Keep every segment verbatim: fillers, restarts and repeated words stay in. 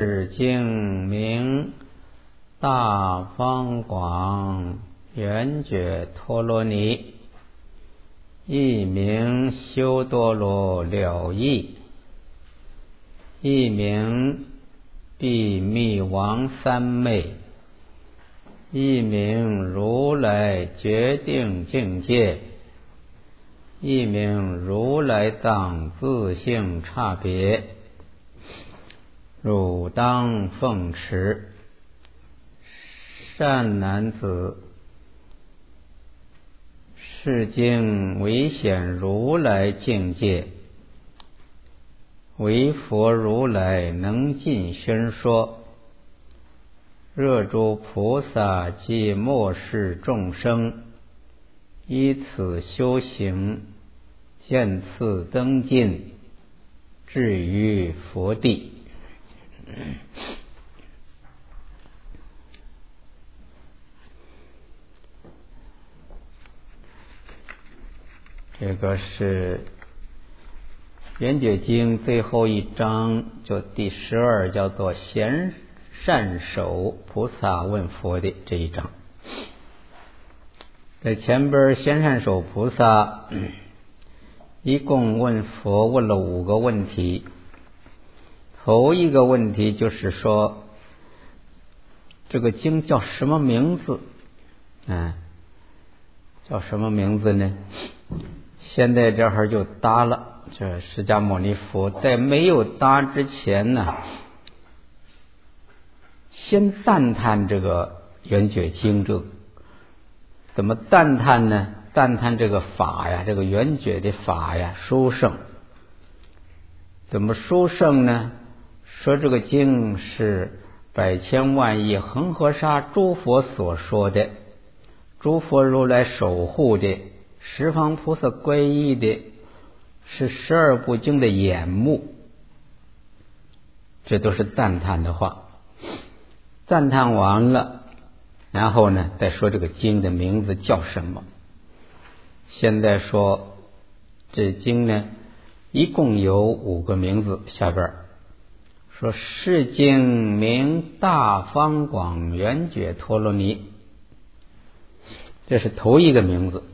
是经名大方广圆觉陀罗尼，一名修多罗了义，一名必密王三昧，一名如来决定境界，一名如来藏自性差别，汝当奉持。善男子，是经唯显如来境界，唯佛如来能尽宣说，热诸菩萨及末世众生，依此修行，渐次登进，至于佛地。这个是圆觉经最后一章，就第十二，叫做贤善手菩萨问佛的这一章。在前边贤善手菩萨一共问佛问了五个问题。头一个问题就是说，这个经叫什么名字？嗯，叫什么名字呢？现在这会儿就答了。这释迦牟尼佛在没有答之前呢，先赞叹这个圆觉经，这怎么赞叹呢？赞叹这个法呀，这个圆觉的法呀，殊胜。怎么殊胜呢？说这个经是百千万亿恒河沙诸佛所说的，诸佛如来守护的，十方菩萨皈依的，是十二部经的眼目。这都是赞叹的话。赞叹完了，然后呢再说这个经的名字叫什么。现在说这经呢一共有五个名字，下边说是经名大方广圆觉陀罗尼，这是头一个名字。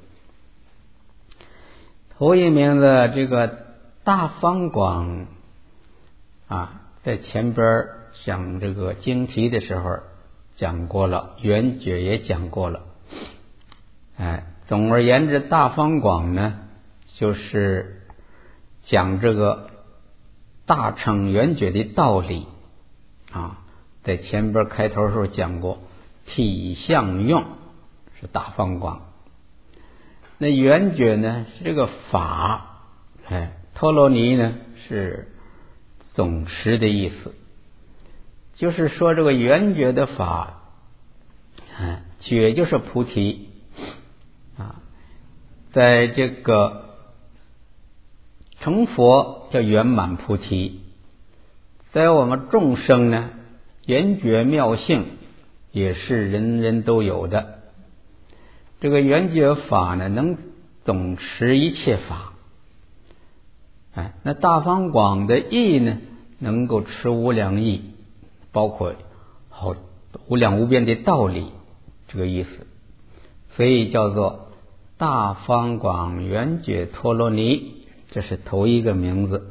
头一名字这个大方广啊，在前边讲这个经题的时候讲过了，圆觉也讲过了。哎，总而言之，大方广呢就是讲这个大乘圆觉的道理啊，在前边开头的时候讲过，体相用是大方广。那圆觉呢是这个法，哎，陀罗尼呢是总持的意思，就是说这个圆觉的法，哎，觉就是菩提啊，在这个成佛叫圆满菩提，在我们众生呢，圆觉妙性也是人人都有的。这个圆觉法呢，能总持一切法。哎，那大方广的义呢，能够持无量义，包括好无量无边的道理，这个意思。所以叫做大方广圆觉陀罗尼，这是头一个名字。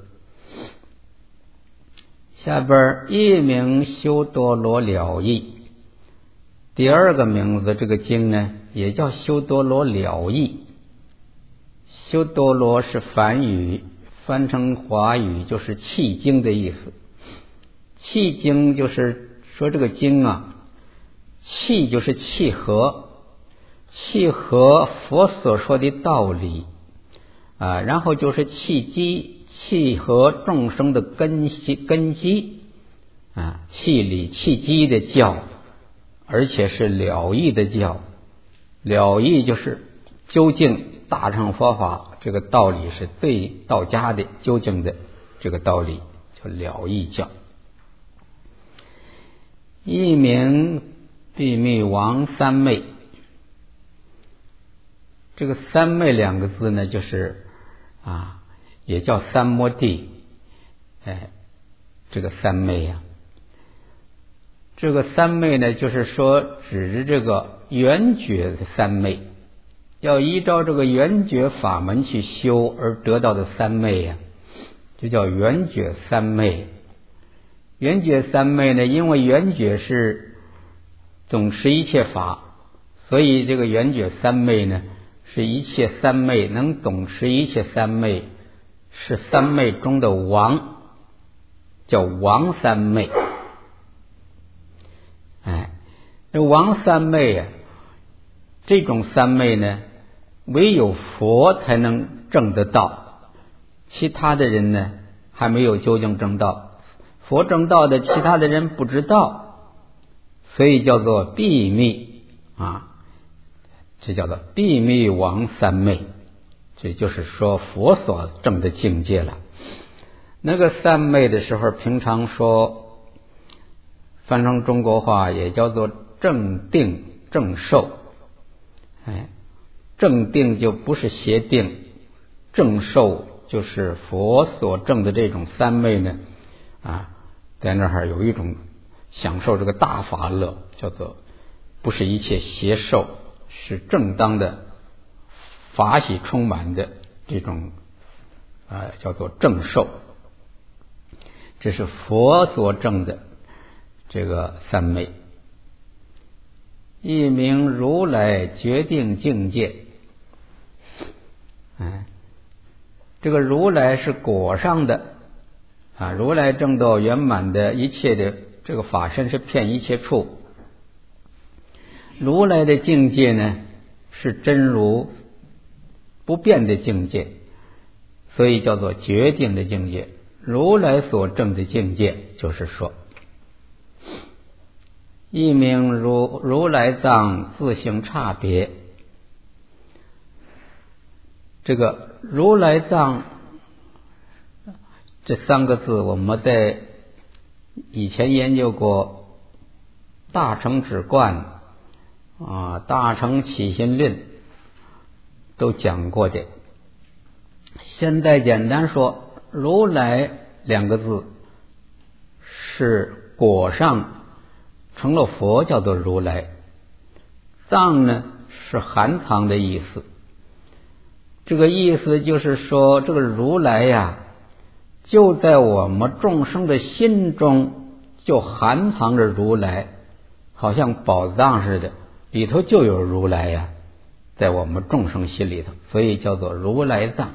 下边一名修多罗了义，第二个名字，这个经呢也叫修多罗了义。修多罗是梵语，翻成华语就是契经的意思。契经就是说这个经啊，契就是契合，契合佛所说的道理啊，然后就是契机，契合众生的根基根基啊，契理契机的教，而且是了义的教。了义就是究竟大乘佛法这个道理是最到家的究竟的这个道理，叫了义教。一名必密王三昧，这个三昧两个字呢，就是啊，也叫三摩地，哎，这个三昧呀、啊， 这个三昧呢，就是说指这个圆觉的三昧，要依照这个圆觉法门去修而得到的三昧呀、啊，就叫圆觉三昧。圆觉三昧呢，因为圆觉是总持一切法，所以这个圆觉三昧呢，是一切三昧，能总持一切三昧，是三昧中的王，叫王三昧。哎，这王三昧啊，这种三昧呢，唯有佛才能证得到，其他的人呢还没有究竟证道。佛证道的，其他的人不知道，所以叫做秘密啊，这叫做秘密王三昧，这就是说佛所证的境界了。那个三昧的时候，平常说翻成中国话也叫做正定正受。哎，正定就不是邪定，正受就是佛所证的这种三昧呢啊，在那儿有一种享受这个大法乐，叫做不是一切邪受，是正当的法喜充满的这种啊，叫做正受。这是佛所证的这个三昧，一名如来决定境界。哎，这个如来是果上的啊，如来证道圆满的一切的这个法身是遍一切处。如来的境界呢，是真如不变的境界，所以叫做决定的境界。如来所证的境界，就是说一名如如来藏自性差别。这个如来藏这三个字，我们在以前研究过大乘止观啊、大乘起心论都讲过的。现在简单说，如来两个字是果上成了佛，叫做如来。藏呢是含藏的意思，这个意思就是说，这个如来呀，就在我们众生的心中就含藏着如来，好像宝藏似的，里头就有如来呀，在我们众生心里头，所以叫做如来藏。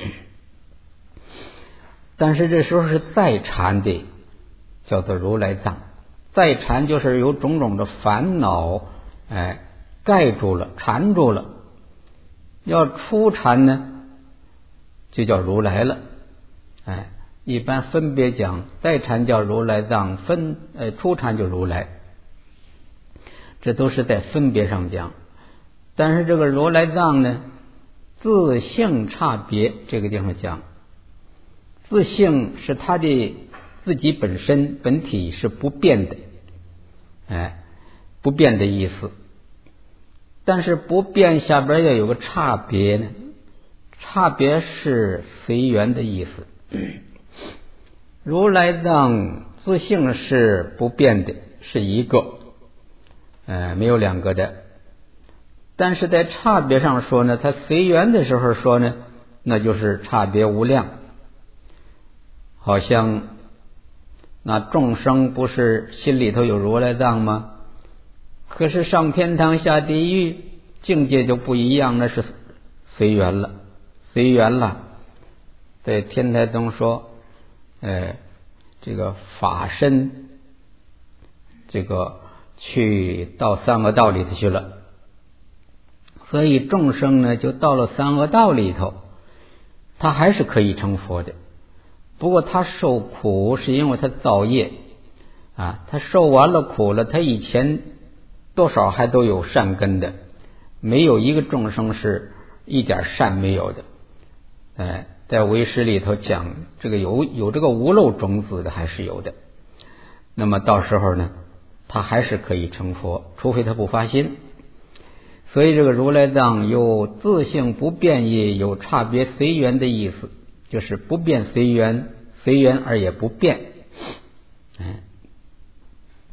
但是这时候是在缠的，叫做如来藏。在缠就是有种种的烦恼哎盖住了，缠住了。要出缠呢，就叫如来了。哎，一般分别讲，在缠叫如来藏，分呃出缠就如来，这都是在分别上讲。但是这个如来藏呢，自性差别，这个地方讲，自性是他的自己本身本体是不变的，哎，不变的意思。但是不变下边要有个差别呢，差别是随缘的意思。如来藏自性是不变的，是一个，呃，没有两个的。但是在差别上说呢，它随缘的时候说呢，那就是差别无量。好像那众生不是心里头有如来藏吗？可是上天堂下地狱境界就不一样，那是随缘了，随缘了。在天台宗说，呃，这个法身，这个去到三恶道里头去了，所以众生呢就到了三恶道里头，他还是可以成佛的。不过他受苦是因为他造业啊，他受完了苦了，他以前多少还都有善根的，没有一个众生是一点善没有的。哎，在唯识里头讲，这个有有这个无漏种子的还是有的。那么到时候呢，他还是可以成佛，除非他不发心。所以这个如来藏有自性不变，也有差别随缘的意思，就是不变随缘，随缘而也不变。哎，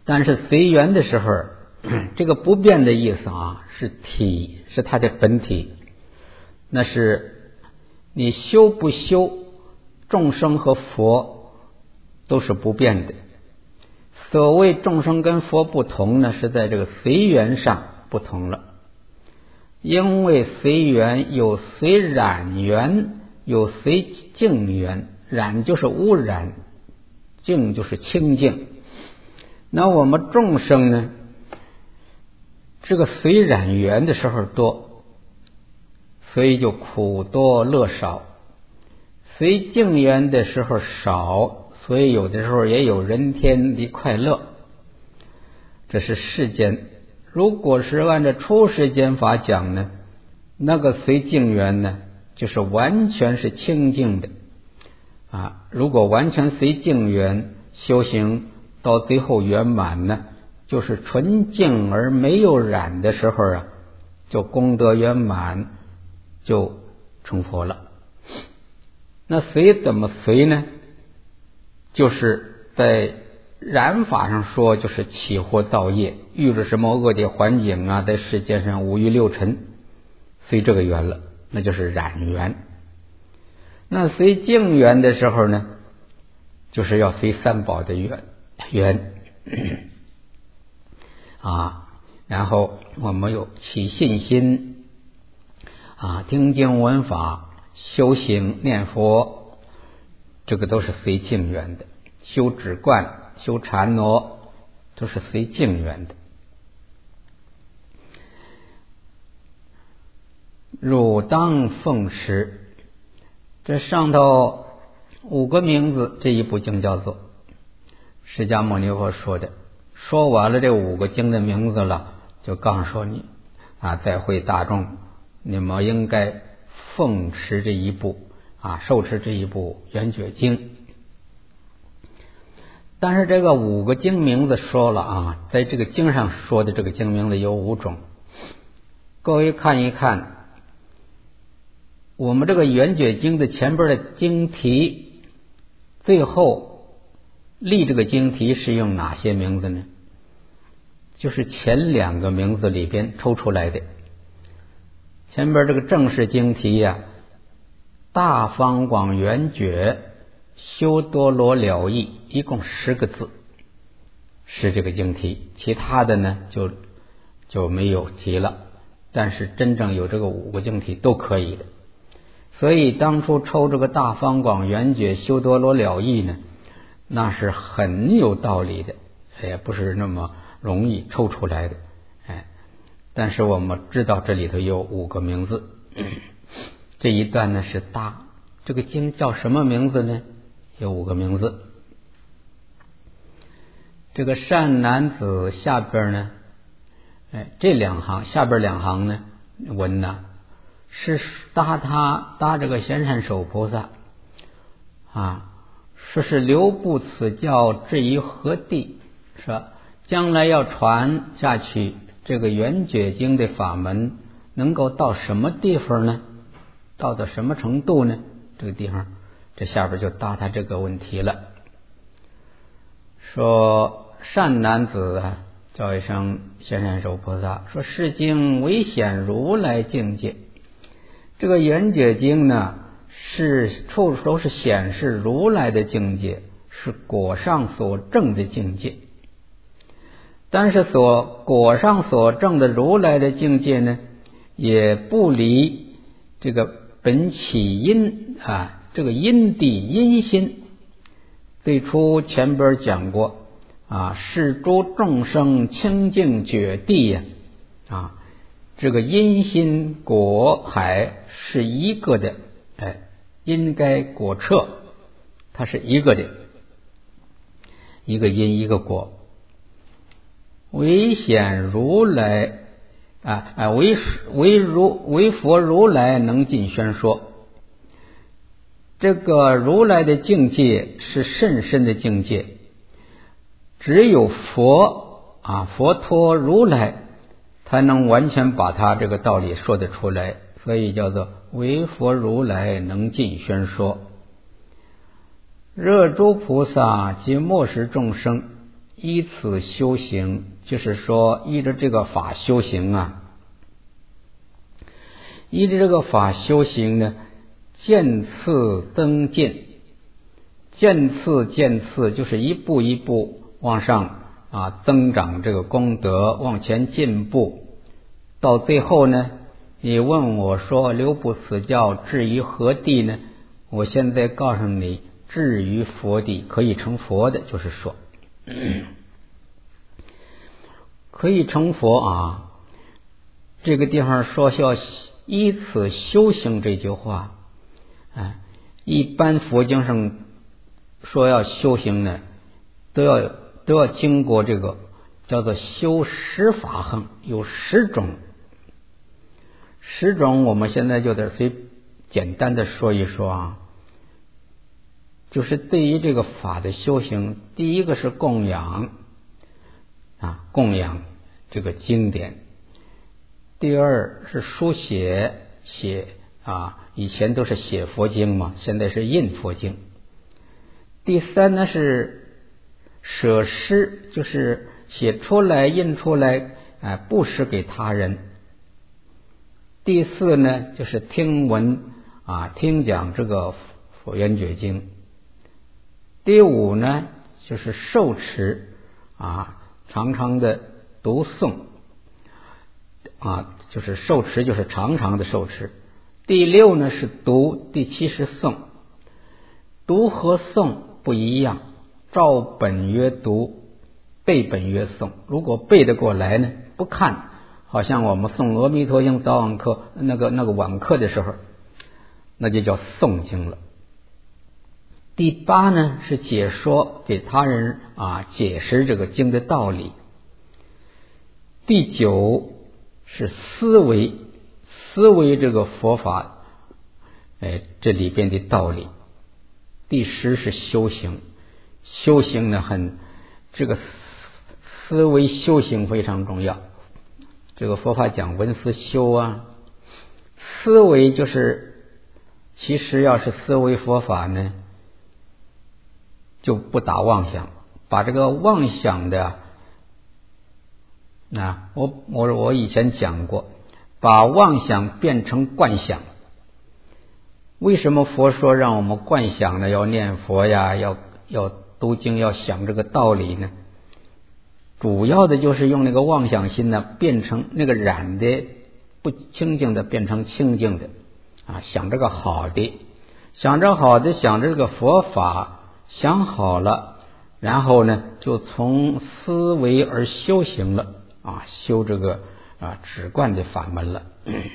但是随缘的时候，这个不变的意思啊，是体，是它的本体，那是你修不修，众生和佛都是不变的。所谓众生跟佛不同呢，是在这个随缘上不同了。因为随缘有随染缘，有随净缘，染就是污染，净就是清净。那我们众生呢，这个随染缘的时候多，所以就苦多乐少；随净缘的时候少，所以有的时候也有人天的快乐。这是世间。如果是按照出世间法讲呢，那个随净缘呢，就是完全是清净的啊。如果完全随净缘修行到最后圆满呢，就是纯净而没有染的时候啊，就功德圆满，就成佛了。那随怎么随呢？就是在染法上说，就是起惑造业，遇着什么恶劣环境啊，在世间上五欲六尘，随这个缘了，那就是染缘。那随净缘的时候呢，就是要随三宝的缘缘啊。然后我们有起信心啊，听经闻法，修行念佛，这个都是随净缘的。修止观，修禅挪，都是随净缘的。汝当奉持，这上头五个名字，这一部经叫做释迦牟尼佛说的。说完了这五个经的名字了，就告诉你啊，在会大众，你们应该奉持这一部啊，受持这一部圆觉经。但是这个五个经名字说了啊，在这个经上说的这个经名字有五种。各位看一看我们这个圆觉经的前边的经题，最后立这个经题是用哪些名字呢？就是前两个名字里边抽出来的。前边这个正式经题呀、啊，大方广圆觉修多罗了义，一共十个字是这个经题，其他的呢就就没有提了。但是真正有这个五个经题都可以的。所以当初抽这个大方广圆觉修多罗了义呢，那是很有道理的，也不是那么容易抽出来的。哎，但是我们知道这里头有五个名字。这一段呢是大，这个经叫什么名字呢？有五个名字。这个善男子下边呢，哎，这两行下边两行呢文呢是搭他搭这个贤善手菩萨啊，说是留步此教至于何地，说将来要传下去这个圆觉经的法门能够到什么地方呢？到到什么程度呢？这个地方这下边就答他这个问题了。说善男子啊，叫一声贤善手菩萨，说是经唯显如来境界。这个圆觉经呢，是处处都是显示如来的境界，是果上所证的境界。但是所果上所证的如来的境界呢，也不离这个本起因啊，这个因地因心。最初前边讲过啊，是诸众生清净觉地呀啊，这个因心果海是一个的，哎，因该果彻，它是一个的，一个因一个果。唯显如来啊啊，唯唯如唯佛如来能尽宣说。这个如来的境界是甚深的境界，只有佛啊，佛陀如来才能完全把他这个道理说得出来，所以叫做唯佛如来能尽宣说。热诸菩萨及末世众生依此修行，就是说依着这个法修行啊，依着这个法修行呢，渐次增进，渐次渐次就是一步一步往上啊增长这个功德，往前进步，到最后呢，你问我说留不死教至于何地呢？我现在告诉你，至于佛地，可以成佛的，就是说可以成佛啊。这个地方说要依此修行这句话，哎，一般佛经上说要修行呢，都要都要经过这个叫做修十法行，有十种。十种我们现在就得随简单的说一说啊。就是对于这个法的修行，第一个是供养啊，供养这个经典；第二是书写，写啊，以前都是写佛经嘛，现在是印佛经；第三呢是舍施，就是写出来印出来，哎，布施给他人；第四呢就是听闻啊，听讲这个佛圆觉经；第五呢就是受持啊，常常的读诵啊，就是受持就是常常的受持；第六呢是读，第七是诵。读和诵不一样，照本曰读，背本曰诵。如果背得过来呢，不看，好像我们诵阿弥陀经早晚课那个那个晚课的时候，那就叫诵经了。第八呢是解说，给他人啊解释这个经的道理。第九是思维，思维这个佛法，哎，这里边的道理。第十是修行，修行呢很这个思维修行非常重要。这个佛法讲闻思修啊，思维就是其实要是思维佛法呢，就不打妄想，把这个妄想的，那我我我以前讲过，把妄想变成观想。为什么佛说让我们观想呢？要念佛呀，要要读经，要想这个道理呢？主要的就是用那个妄想心呢，变成那个染的不清净的，变成清净的啊，想这个好的，想着好的，想着这个佛法。想好了，然后呢就从思维而修行了啊，修这个啊止观的法门了。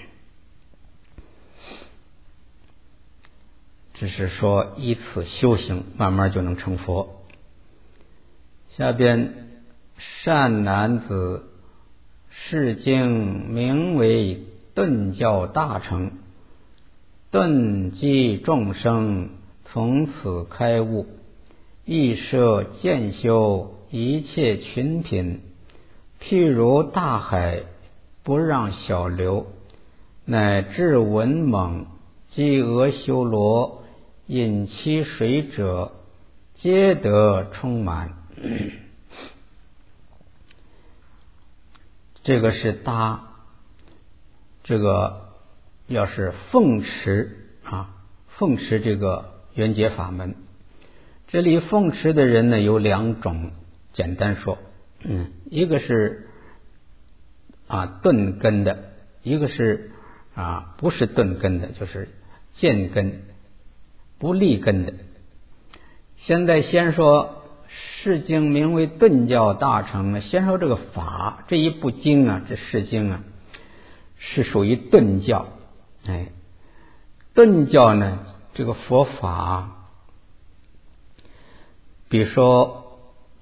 只是说依此修行，慢慢就能成佛。下边善男子，是经名为顿教大成，顿济众生，从此开悟。亦设渐修一切群品，譬如大海，不让小流，乃至文猛及阿修罗，饮其水者，皆得充满。这个是搭，这个要是奉持啊，奉持这个圆觉法门。这里奉持的人呢有两种，简单说，嗯，一个是啊顿根的，一个是啊不是顿根的，就是渐根不立根的。现在先说释经名为顿教大成呢，先说这个法，这一部经啊，这释经啊是属于顿教。哎，顿教呢，这个佛法，比如说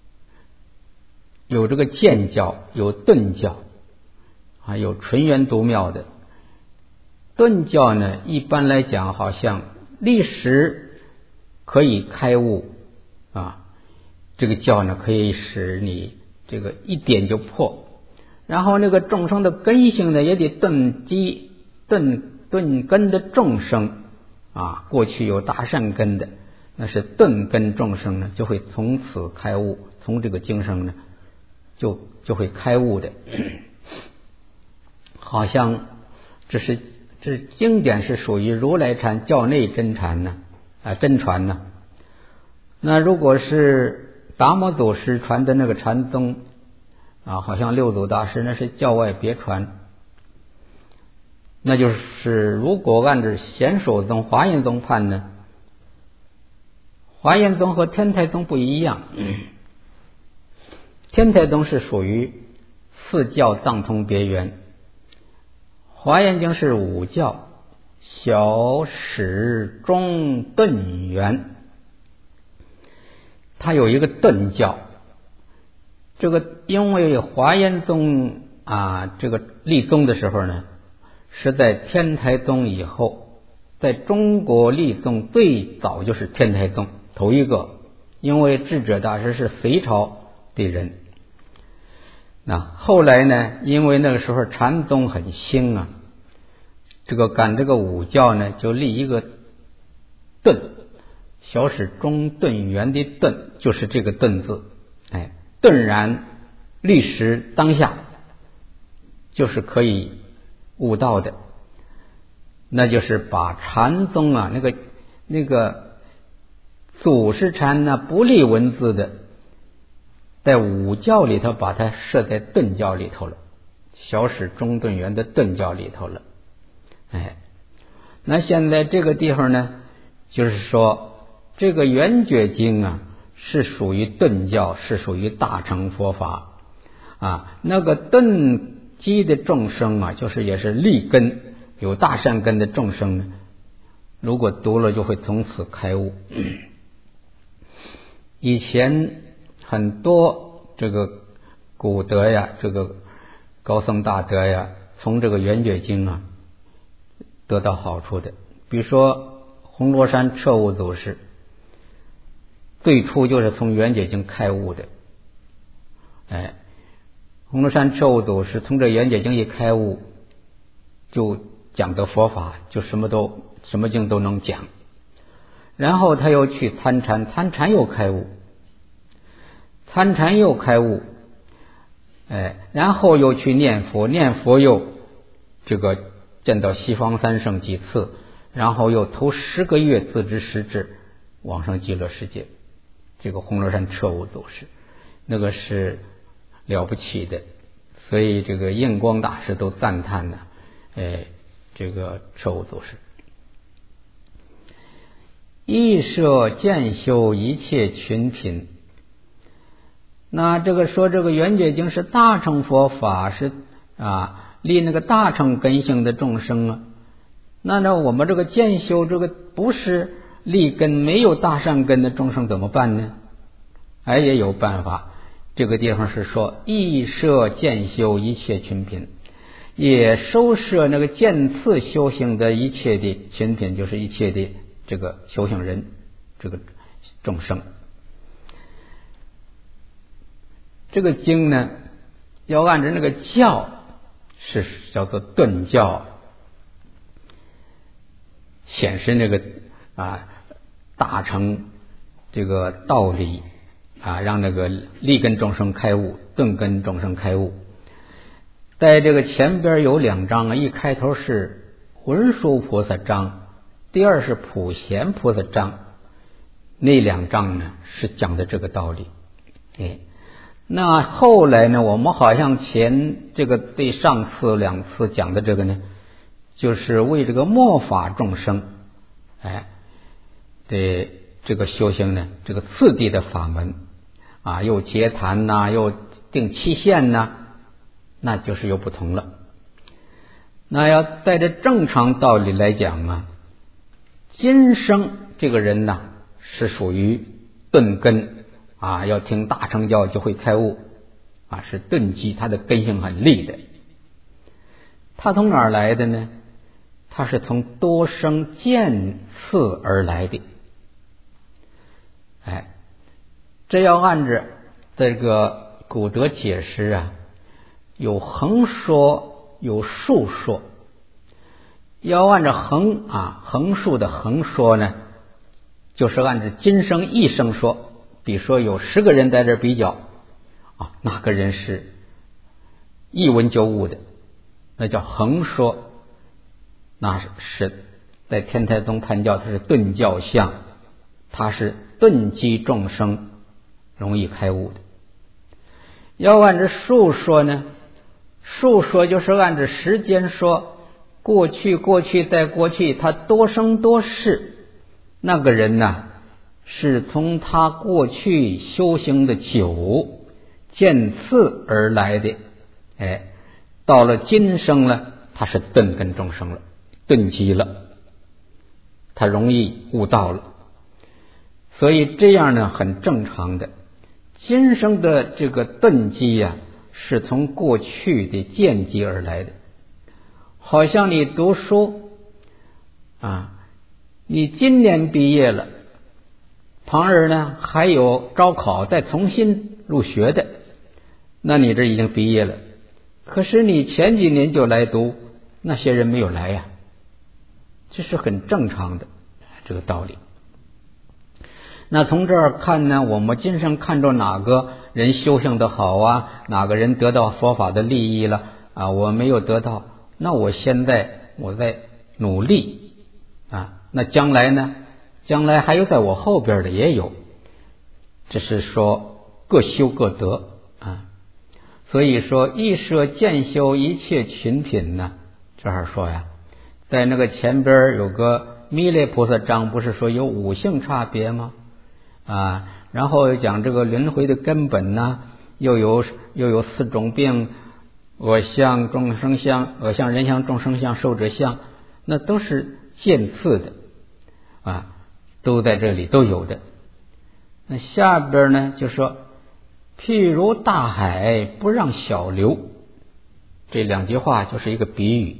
有这个渐教，有顿教啊，有纯元独妙的。顿教呢，一般来讲好像历时可以开悟啊，这个教呢可以使你这个一点就破。然后那个众生的根性呢，也得顿基顿顿根的众生啊，过去有大善根的，那是顿根众生呢，就会从此开悟， 从这个经生呢就就会开悟的。好像这是这经典是属于如来禅教内真禅呢啊真传呢。那如果是达摩祖师传的那个禅宗啊，好像六祖大师那是教外别传。那就是如果按照显首宗华严宗判呢，华严宗和天台宗不一样。天台宗是属于四教藏通别圆，华严经是五教小始中顿圆。它有一个顿教，这个因为华严宗啊这个立宗的时候呢是在天台宗以后，在中国立宗最早就是天台宗头一个，因为智者大师是隋朝的人。那后来呢，因为那个时候禅宗很兴啊，这个赶这个五教呢就立一个顿，小始中顿圆的顿就是这个顿字，哎，顿然立时当下就是可以悟道的。那就是把禅宗啊那个那个祖师禅呢不立文字的，在五教里头把它设在顿教里头了，小始中顿圆的顿教里头了。哎，那现在这个地方呢，就是说这个圆觉经啊是属于顿教，是属于大乘佛法啊。那个顿基的众生啊，就是也是立根有大善根的众生呢，如果读了就会从此开悟。以前很多这个古德呀，这个高僧大德呀，从这个圆觉经啊得到好处的。比如说红螺山彻悟祖师，最初就是从圆觉经开悟的。哎，红螺山彻悟祖师从这圆觉经一开悟，就讲的佛法，就什么都什么经都能讲。然后他又去参禅，参禅又开悟，参禅又开悟，哎，然后又去念佛，念佛又这个见到西方三圣几次，然后又头十个月自知实质往上极乐世界。这个红螺山彻悟祖师那个是了不起的，所以这个印光大师都赞叹呢，哎，这个彻悟祖师亦摄见修一切群品。那这个说这个圆觉经是大乘佛法，是啊立那个大乘根性的众生啊。那那我们这个见修这个不是立根没有大善根的众生怎么办呢？哎，也有办法。这个地方是说亦摄见修一切群品，也收摄那个见次修行的一切的群品，就是一切的这个修行人，这个众生。这个经呢要按照那个教是叫做顿教，显示那个啊大乘这个道理啊，让那个立根众生开悟，顿根众生开悟。在这个前边有两章啊，一开头是文殊菩萨章，第二是普贤菩萨章。那两章呢是讲的这个道理。哎，那后来呢，我们好像前这个对上次两次讲的这个呢，就是为这个末法众生，哎，对这个修行呢，这个次第的法门啊，又结坛呐、啊，又定期限呐、啊，那就是又不同了。那要带着正常道理来讲啊，今生这个人呐是属于顿根啊，要听大乘教就会开悟啊，是顿基，他的根性很利的。他从哪儿来的呢？他是从多生渐次而来的。哎，这要按照这个古德解释啊，有横说有竖说。要按照横啊横竖的横说呢，就是按照今生一生说， 比如说有十个人在这比较啊，哪个人是一文就悟的，那叫横说，那是在天台宗判教，它是顿教相，它是顿击众生，容易开悟的。要按照数说呢，数说就是按照时间说，过去过去再过去，他多生多世，那个人呢是从他过去修行的久渐次而来的，哎，到了今生了，他是顿根众生了，顿击了，他容易悟道了。所以这样呢很正常的。今生的这个顿击呀、啊，是从过去的渐击而来的。好像你读书啊，你今年毕业了，旁人呢还有招考再重新入学的，那你这已经毕业了。可是你前几年就来读，那些人没有来呀、啊，这是很正常的这个道理。那从这儿看呢，我们今生看着哪个人修行的好啊，哪个人得到佛法的利益了啊，我没有得到，那我现在我在努力啊，那将来呢，将来还有在我后边的也有，这是说各修各得啊。所以说一舍渐修一切群品呢，这儿说呀，在那个前边有个弥勒菩萨章，不是说有五性差别吗？啊，然后讲这个轮回的根本呢，又有又有四种病，我相、众生相、我相、人相、众生相、寿者相，那都是渐次的啊，都在这里都有的。那下边呢就说，譬如大海不让小流，这两句话就是一个比喻。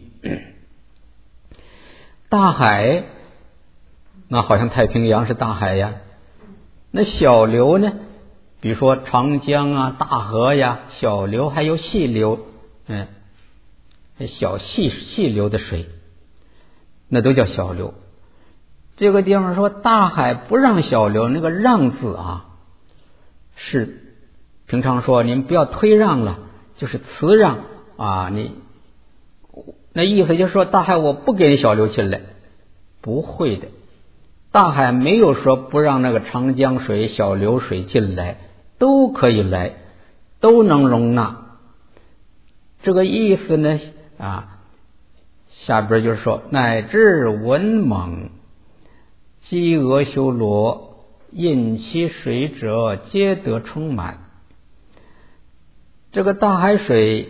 大海，那好像太平洋是大海呀。那小流呢？比如说长江啊、大河呀，小流还有细流，嗯，小细细流的水，那都叫小流。这个地方说大海不让小流，那个让字啊，是平常说您不要推让了，就是辞让啊，你那意思就是说大海我不给你小流进来，不会的。大海没有说不让那个长江水、小流水进来，都可以来，都能容纳。这个意思呢，啊，下边就是说，乃至文猛、饥饿修罗、饮其水者，皆得充满。这个大海水，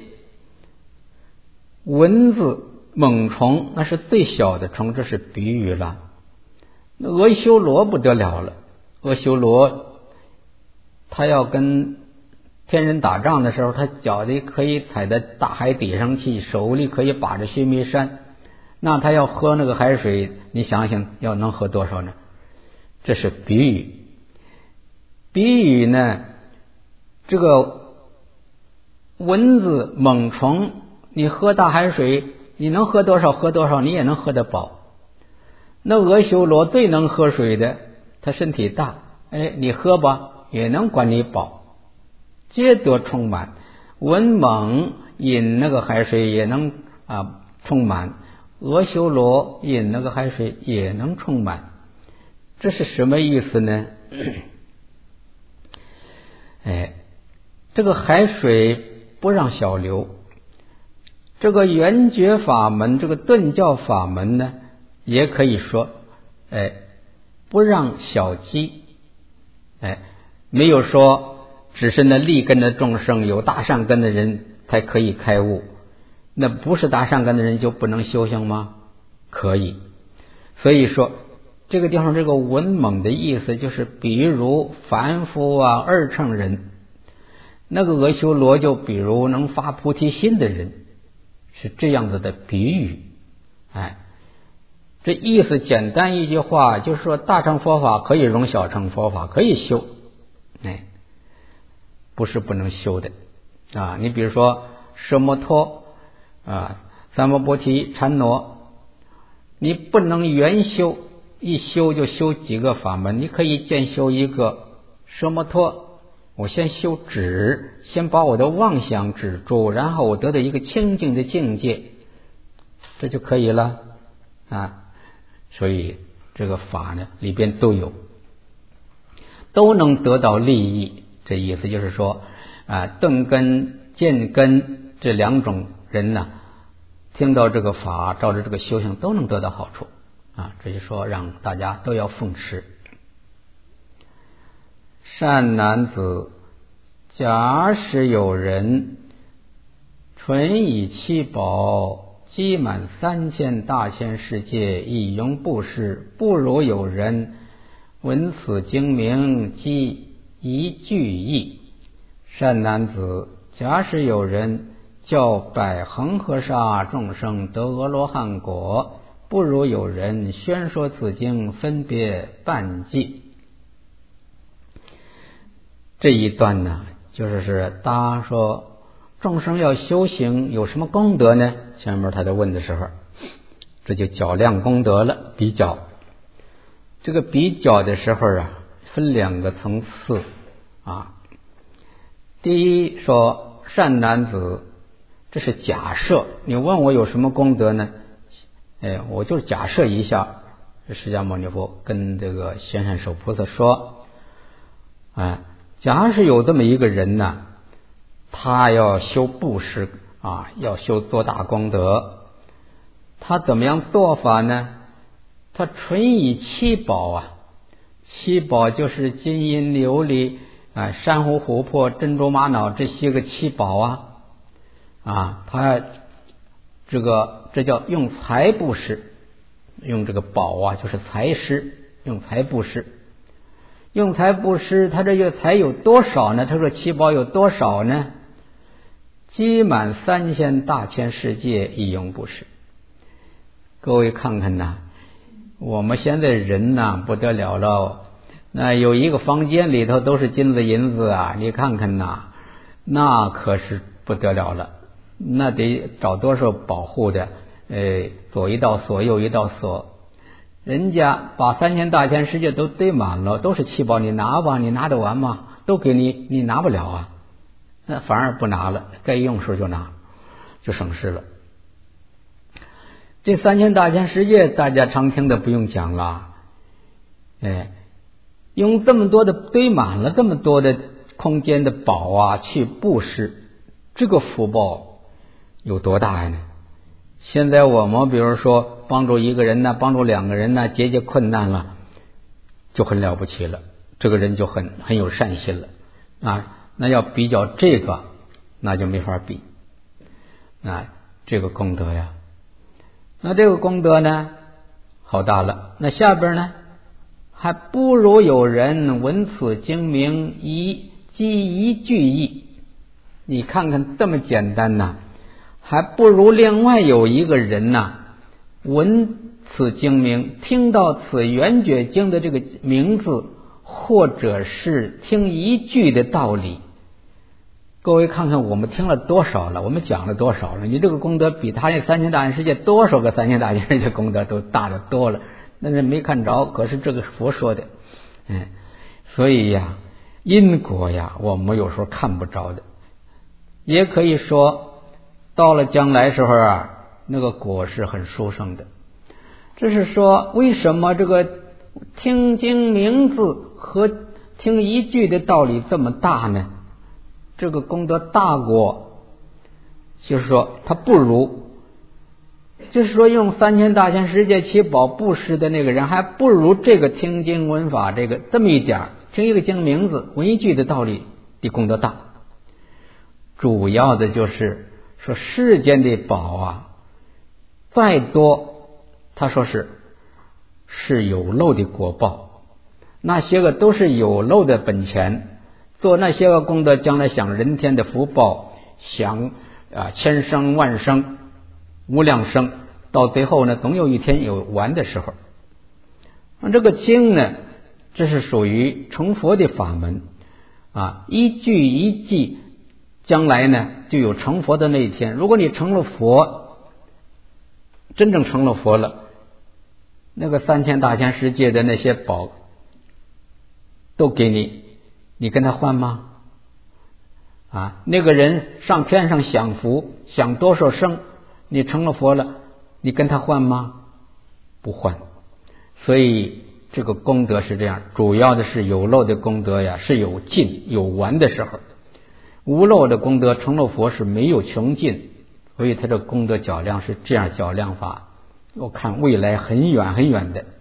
蚊子、猛虫，那是最小的虫，这是比喻了。那阿修罗不得了了，阿修罗他要跟天人打仗的时候，他脚里可以踩在大海底上去，手里可以把着须弥山，那他要喝那个海水，你想想要能喝多少呢？这是比喻。比喻呢，这个蚊子、猛虫，你喝大海水，你能喝多少喝多少，你也能喝得饱。那阿修罗最能喝水的，他身体大，哎，你喝吧，也能管你饱，皆得充满。文猛饮那个海水也能啊充满，阿修罗饮那个海水也能充满。这是什么意思呢？哎，这个海水不让小流，这个圆觉法门，这个顿教法门呢，也可以说，哎，不让小积，哎，没有说只是那利根的众生，有大善根的人才可以开悟，那不是大善根的人就不能修行吗？可以。所以说这个地方这个文猛的意思就是，比如凡夫啊、二乘人，那个阿修罗就比如能发菩提心的人，是这样子的比喻。哎，这意思简单一句话，就是说大乘佛法可以容小乘佛法，可以修，哎，不是不能修的啊。你比如说奢摩托啊、三摩波提、禅挪，你不能圆修，一修就修几个法门，你可以兼修一个奢摩托，我先修止，先把我的妄想止住，然后我得到一个清净的境界，这就可以了啊。所以这个法呢里边都有，都能得到利益。这意思就是说啊，顿根见根这两种人呢，听到这个法，照着这个修行都能得到好处啊。这就说让大家都要奉持。善男子，假使有人纯以七宝积满三千大千世界，以用布施，不如有人闻此经名，即一句意。善男子，假使有人叫百恒河沙众生得阿罗汉果，不如有人宣说此经，分别半计。这一段呢，就是是大家说众生要修行有什么功德呢？前面他在问的时候，这就较量功德了，比较。这个比较的时候啊，分两个层次啊。第一说善男子，这是假设，你问我有什么功德呢？哎，我就假设一下，释迦牟尼佛跟这个贤善手菩萨说，哎。假使有这么一个人呢，他要修布施啊，要修做大功德，他怎么样做法呢？他纯以七宝啊，七宝就是金银琉璃啊、珊瑚琥珀珍珠玛瑙这些个七宝啊啊，他这个这叫用财布施，用这个宝啊就是财施，用财布施。用财布施，他这个财有多少呢？他说七宝有多少呢？积满三千大千世界，以用布施。各位看看呐，我们现在人呐不得了了，那有一个房间里头都是金子银子啊，你看看呐，那可是不得了了，那得找多少保护的，呃，左一道锁，右一道锁。人家把三千大千世界都堆满了，都是七宝，你拿吧，你拿得完吗？都给你，你拿不了啊，那反而不拿了，该用时就拿，就省事了。这三千大千世界大家常听的不用讲了，哎，用这么多的堆满了这么多的空间的宝啊去布施，这个福报有多大呀呢？现在我们比如说帮助一个人呢，帮助两个人呢，解决困难了，就很了不起了，这个人就很很有善心了啊。那要比较这个，那就没法比啊，这个功德呀。那这个功德呢，好大了。那下边呢，还不如有人闻此经名，一即一句意。你看看这么简单呐，还不如另外有一个人呐，闻此经名，听到此圆觉经的这个名字，或者是听一句的道理。各位看看我们听了多少了，我们讲了多少了，你这个功德比他那三千大千世界多少个三千大千世界功德都大得多了，那是没看着，可是这个是佛说的。嗯，所以呀，因果呀我们有时候看不着的，也可以说到了将来时候啊，那个果是很殊胜的。这是说为什么这个听经名字和听一句的道理这么大呢？这个功德大过，就是说它不如，就是说用三千大千世界七宝布施的那个人，还不如这个听经闻法这个这么一点，听一个经名字闻一句的道理的功德大。主要的就是说世间的宝啊，再多他说是是有漏的果报，那些个都是有漏的本钱，做那些个功德，将来享人天的福报，享啊千生万生无量生，到最后呢，总有一天有完的时候。那这个经呢，这是属于成佛的法门啊，一句一记，将来呢就有成佛的那一天。如果你成了佛，真正成了佛了，那个三千大千世界的那些宝都给你你跟他换吗？啊，那个人上天上享福，享多少生，你成了佛了，你跟他换吗？不换。所以这个功德是这样，主要的是有漏的功德呀，是有尽有完的时候，无漏的功德成了佛是没有穷尽，所以他的功德较量是这样较量法。我看未来很远很远的，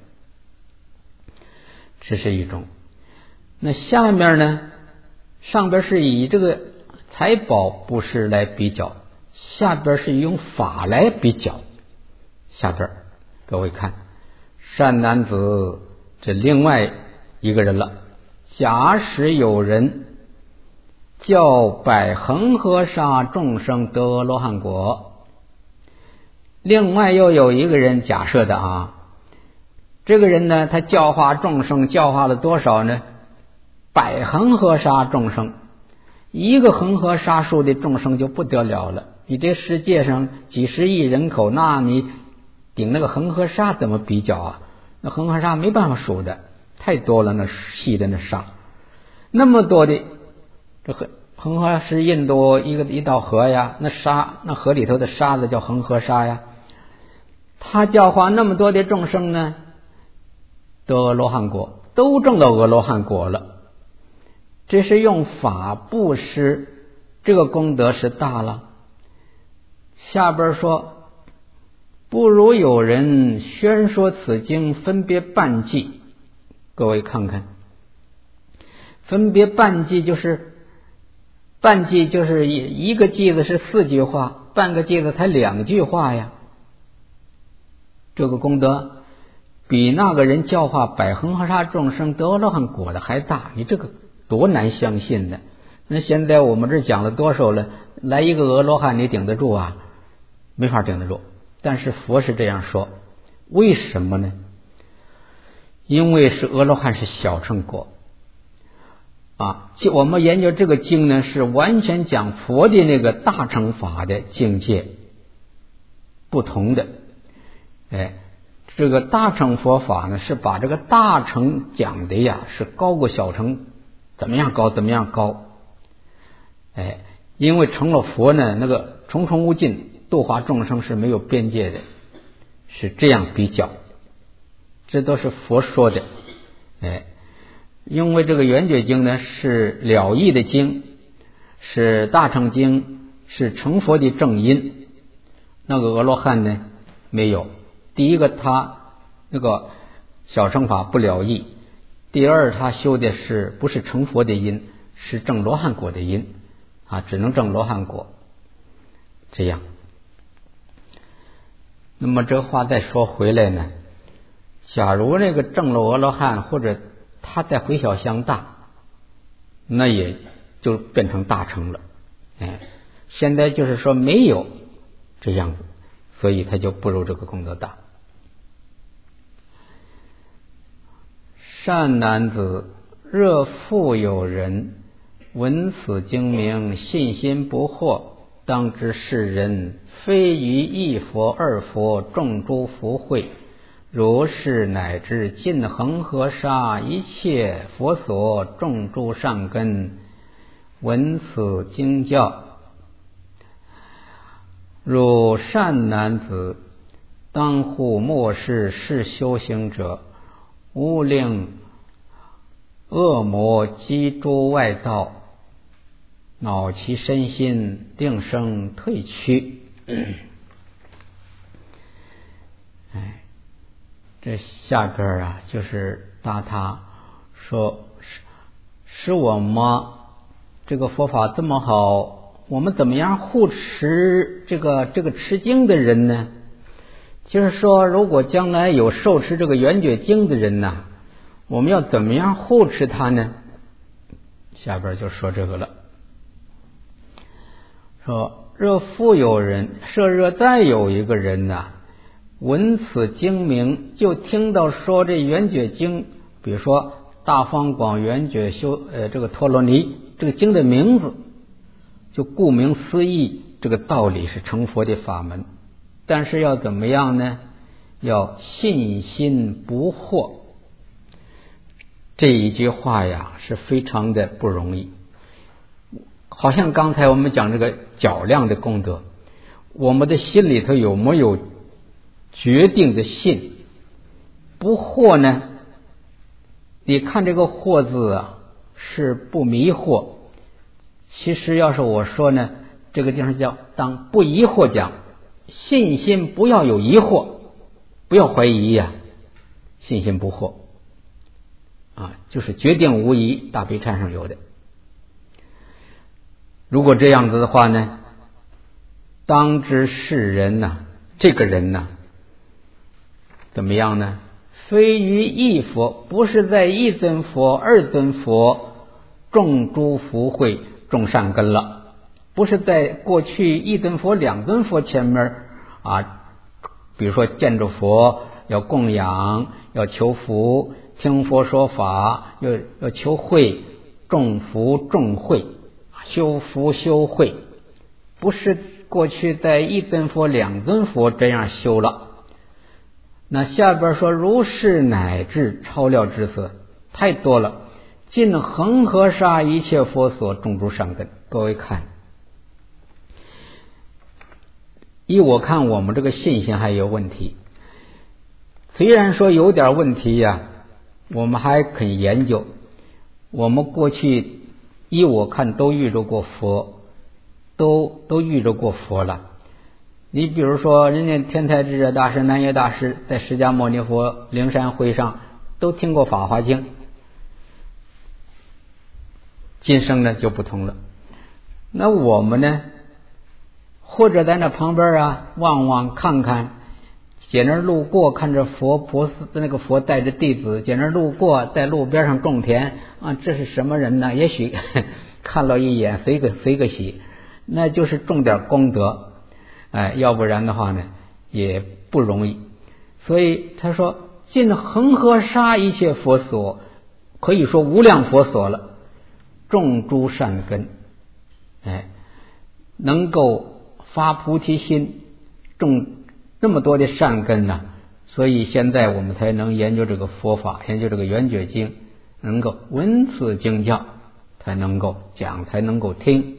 这是一种。那下面呢，上边是以这个财宝布施来比较，下边是用法来比较。下边各位看，善男子这另外一个人了。假使有人教百恒河沙众生得阿罗汉果，另外又有一个人假设的啊，这个人呢，他教化众生教化了多少呢？百恒河沙众生，一个恒河沙数的众生就不得了了。你这世界上几十亿人口，那你顶那个恒河沙怎么比较啊？那恒河沙没办法数的，太多了，那细的那沙，那么多的这恒恒河是印度一个一道河呀，那沙那河里头的沙子叫恒河沙呀。他教化那么多的众生呢，得阿罗汉果，都证到阿罗汉果了。这是用法布施，这个功德是大了。下边说，不如有人宣说此经，分别半记。各位看看，分别半记就是半记就是一个记子是四句话，半个记子才两句话呀。这个功德比那个人教化百恒河沙众生得阿罗汉果的还大，你这个多难相信呢？那现在我们这讲了多少了？来一个阿罗汉你顶得住啊？没法顶得住。但是佛是这样说，为什么呢？因为是阿罗汉是小乘果啊。我们研究这个经呢，是完全讲佛的那个大乘法的境界不同的。哎，这个大乘佛法呢，是把这个大乘讲的呀，是高过小乘，怎么样高怎么样高。哎，因为成了佛呢，那个重重无尽，度化众生是没有边界的，是这样比较，这都是佛说的。哎，因为这个圆觉经呢是了义的经，是大乘经，是成佛的正因。那个阿罗汉呢没有。第一个，他那个小乘法不了义；第二，他修的是不是成佛的因，是证罗汉果的因啊，只能证罗汉果。这样，那么这话再说回来呢，假如那个证了阿罗汉，或者他再回小向大，那也就变成大乘了。哎，现在就是说没有这样子，所以他就不如这个功德大。善男子，若复有人闻此经名，信心不惑，当知是人非于一佛二佛众诸福慧，如是乃至尽恒河沙一切佛所众诸善根，闻此经教。如善男子，当护末世是修行者，勿令恶魔击诸外道，恼其身心，定生退趋。哎，这下边啊，就是答他说，是我们这个佛法这么好，我们怎么样护持这个这个持经的人呢？就是说，如果将来有受持这个圆觉经的人呢，我们要怎么样护持他呢？下边就说这个了。说若复有人，设若再有一个人呢，闻此经名，就听到说这圆觉经，比如说大方广圆觉修呃这个陀罗尼这个经的名字，就顾名思义，这个道理是成佛的法门。但是要怎么样呢？要信心不惑。 这一句话呀是非常的不容易。好像刚才我们讲这个较量的功德，我们的心里头有没有决定的信？不惑呢？你看这个惑字啊，是不迷惑。其实要是我说呢，这个地方叫当不疑惑讲，信心不要有疑惑，不要怀疑呀、啊，信心不惑啊，就是决定无疑，大悲忏上有的。如果这样子的话呢，当知是人呐、啊，这个人呐、啊，怎么样呢？非于一佛，不是在一尊佛、二尊佛种诸福慧、种善根了，不是在过去一尊佛、两尊佛前面啊，比如说见着佛要供养、要求福，听佛说法要要求慧，种福种慧，修福修慧，不是过去在一尊佛、两尊佛这样修了。那下边说如是乃至超了之色，太多了。尽恒河沙一切佛所种诸善根。各位看，依我看我们这个信心还有问题。虽然说有点问题呀、啊，我们还肯研究。我们过去依我看都遇着过佛，都都遇着过佛了。你比如说人家天台智者大师、南岳大师在释迦牟尼佛灵山会上都听过法华经，今生呢就不同了。那我们呢，或者在那旁边啊望望看看，捡那路过看着佛菩萨那个佛带着弟子捡那路过，在路边上种田啊，这是什么人呢？也许看了一眼随个随个喜，那就是种点功德。哎，要不然的话呢，也不容易。所以他说，尽恒河沙一切佛所，可以说无量佛所了，种诸善根，哎，能够发菩提心，种那么多的善根呢、啊。所以现在我们才能研究这个佛法，研究这个圆觉经，能够闻此经教，才能够讲，才能够听。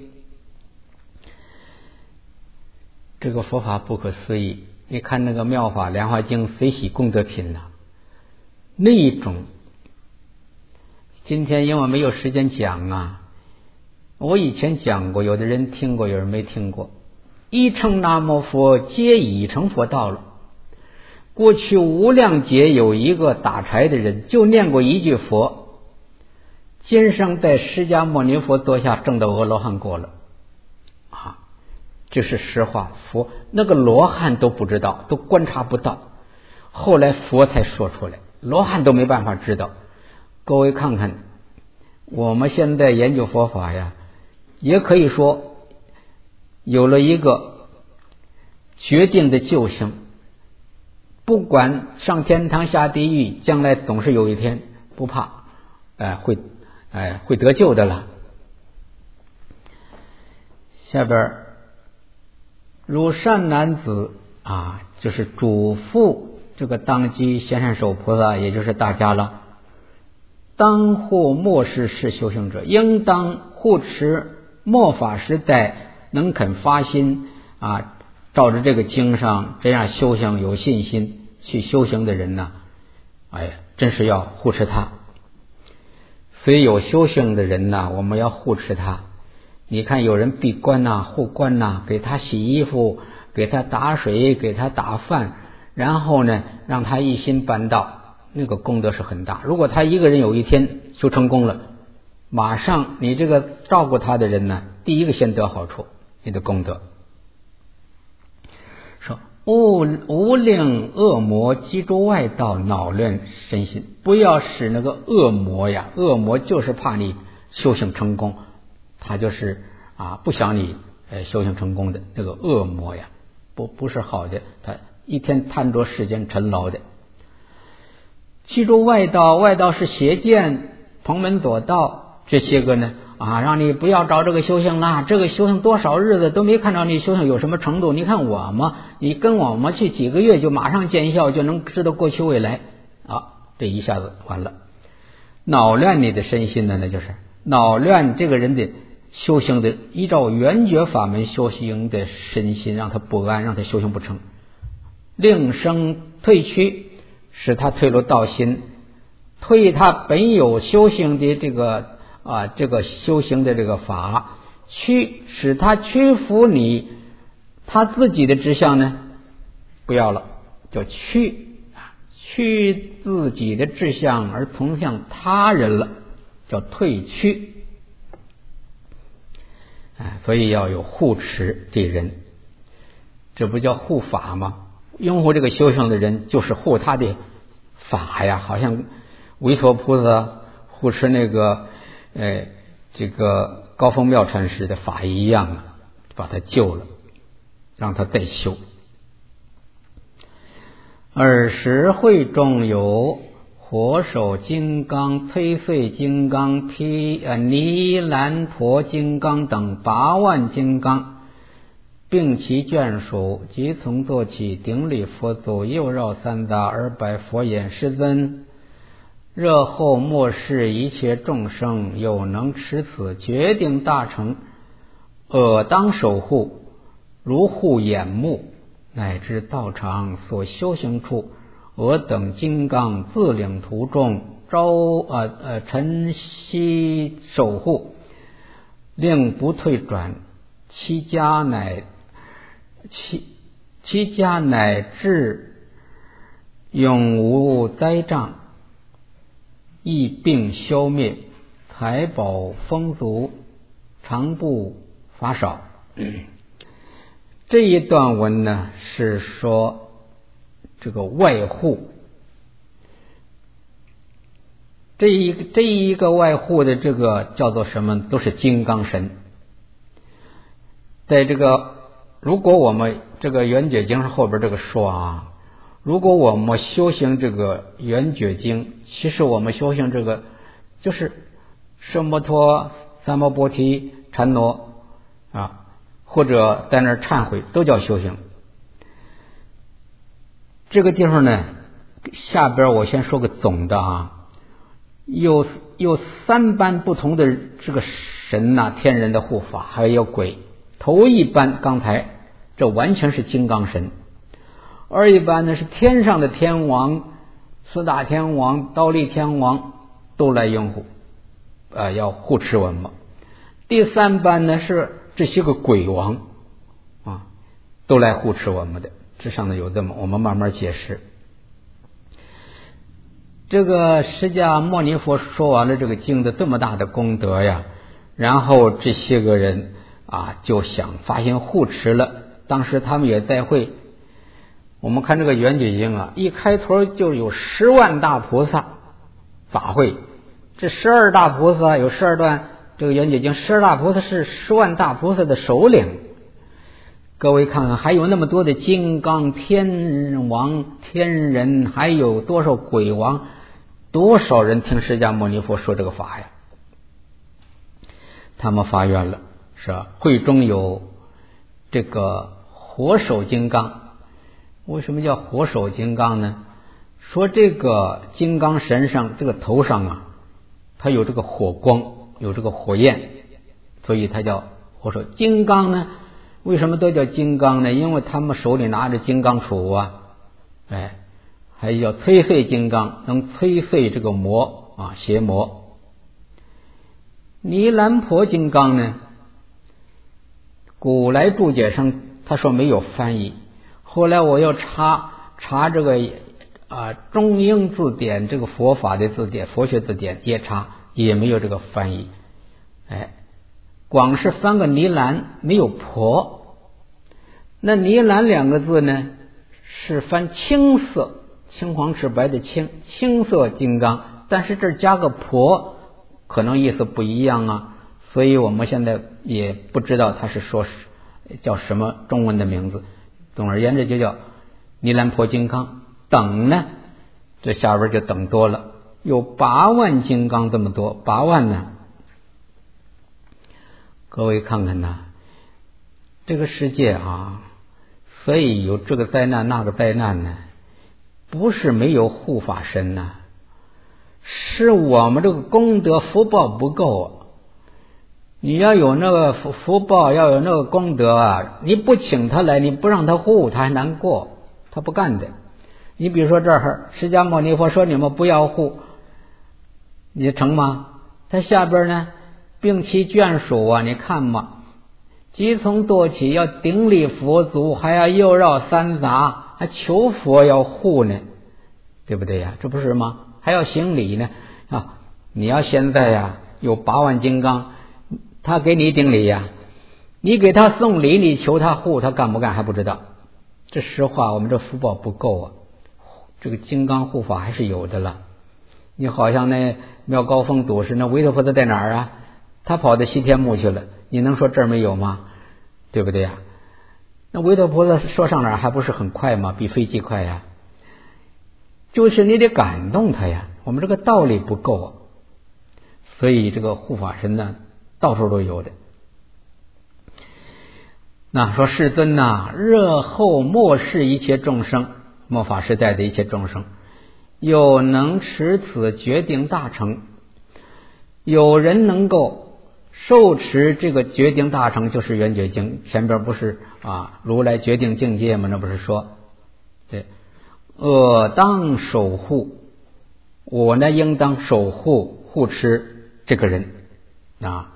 这个佛法不可思议，你看那个妙法莲华经随喜功德品呐、啊，那一种，今天因为没有时间讲啊，我以前讲过，有的人听过，有人没听过。一称南无佛，皆已成佛道了。过去无量劫有一个打柴的人，就念过一句佛，今生在释迦牟尼佛座下证到阿罗汉果了。这是实话，佛那个罗汉都不知道，都观察不到，后来佛才说出来，罗汉都没办法知道。各位看看，我们现在研究佛法呀，也可以说有了一个决定的救生，不管上天堂下地狱，将来总是有一天不怕，哎，会哎会得救的了。下边如善男子啊，就是嘱咐这个当机贤善手菩萨，也就是大家了。当护末世是修行者，应当护持末法时代能肯发心啊，照着这个经上这样修行，有信心去修行的人呢，哎呀，真是要护持他。所以有修行的人呢，我们要护持他。你看有人闭关呐、啊、护关呐、啊，给他洗衣服，给他打水，给他打饭，然后呢让他一心办道，那个功德是很大。如果他一个人有一天修成功了，马上你这个照顾他的人呢，第一个先得好处，你的功德。说无无令恶魔击诸外道，恼乱身心，不要使那个恶魔呀，恶魔就是怕你修行成功，他就是啊不想你呃修行成功的那个恶魔呀，不不是好的，他一天贪着世间尘劳的。记住外道，外道是邪见、旁门左道，这些个呢啊，让你不要找这个修行啦，这个修行多少日子都没看到你修行有什么程度。你看我嘛，你跟我们去几个月就马上见效，就能知道过去未来啊，这一下子完了。 恼乱你的身心的，那就是恼乱这个人的修行的，依照圆觉法门修行的身心，让他不安，让他修行不成，令生退去，使他退入道心，退他本有修行的这个啊这个修行的这个法，去使他屈服你他自己的志向呢，不要了，叫去去自己的志向而从向他人了，叫退去。哎，所以要有护持对人，这不叫护法吗？拥护这个修行的人，就是护他的法呀，好像维陀菩萨护持那个呃这个高峰妙禅师的法一样啊，把他救了，让他再修。尔时会中有火手金刚、摧碎金刚、毗呃尼兰陀金刚等八万金刚，并其眷属，即从做起顶礼佛祖，又绕三匝而拜佛言：世尊，热后末世一切众生有能持此决定大成，尔当守护，如护眼目，乃至道场所修行处，尔等金刚自领途中招呃呃晨曦守护，令不退转，其家乃其其家乃至永无灾障，疫病消灭，财宝丰足，常不乏少。这一段文呢，是说这个外护，这一这一个外护的这个叫做什么？都是金刚神。在这个如果我们这个圆觉经后边这个说啊，如果我们修行这个圆觉经，其实我们修行这个就是奢摩托、三摩波提、禅挪啊。或者在那儿忏悔，都叫修行。这个地方呢，下边我先说个总的啊，有有三班不同的这个神呐、啊，天人的护法，还有鬼。头一班刚才这完全是金刚神，二一班呢是天上的天王、四大天王、忉利天王都来拥护，呃，要护持我们。第三班呢是这些个鬼王啊，都来护持我们的。这上头有这么，我们慢慢解释。这个释迦牟尼佛说完了这个经的这么大的功德呀，然后这些个人啊就想发心护持了。当时他们也在会，我们看这个圆觉经啊，一开头就有十万大菩萨法会，这十二大菩萨有十二段。这个圆觉经，十二大菩萨是十万大菩萨的首领。各位看看，还有那么多的金刚、天王、天人，还有多少鬼王？多少人听释迦牟尼佛说这个法呀？他们发愿了，是吧？会中有这个火手金刚。为什么叫火手金刚呢？说这个金刚神上这个头上啊，它有这个火光。有这个火焰，所以它叫火手金刚呢。为什么都叫金刚呢？因为他们手里拿着金刚杵啊，哎，还叫摧碎金刚，能摧碎这个魔啊，邪魔。尼兰婆金刚呢，古来注解上他说没有翻译，后来我要查查这个啊中英字典，这个佛法的字典、佛学字典也查。也没有这个翻译，哎，光是翻个尼兰，没有婆。那尼兰两个字呢，是翻青色，青黄赤白的青，青色金刚，但是这加个婆，可能意思不一样啊。所以我们现在也不知道他是说叫什么中文的名字。总而言之，就叫尼兰婆金刚。等呢，这下边就等多了。有八万金刚这么多，八万呢？各位看看呐，这个世界啊，所以有这个灾难那个灾难呢，不是没有护法神呐、啊。 是我们这个功德福报不够啊。你要有那个福福报，要有那个功德啊，你不请他来，你不让他护，他还难过，他不干的。你比如说这儿释迦牟尼佛说你们不要护，你成吗？他下边呢并其眷属啊，你看嘛，即从堕起要顶礼佛足，还要右绕三匝，还求佛要护呢，对不对呀？这不是吗？还要行礼呢啊！你要现在呀有八万金刚，他给你顶礼呀，你给他送礼，你求他护，他干不干还不知道。这实话，我们这福报不够啊，这个金刚护法还是有的了。你好像那妙高峰祖师，那维陀菩萨在哪儿啊？他跑到西天目去了，你能说这儿没有吗？对不对呀？那维陀菩萨说上哪儿还不是很快吗？比飞机快呀。就是你得感动他呀，我们这个道理不够啊。所以这个护法神呢到处都有的。那说世尊呐、啊，日后末世一切众生，末法时代的一切众生，有能持此决定大成，有人能够受持这个决定大成，就是圆觉经。前边不是啊，如来决定境界吗？那不是说对，我当守护，我呢应当守护护持这个人啊，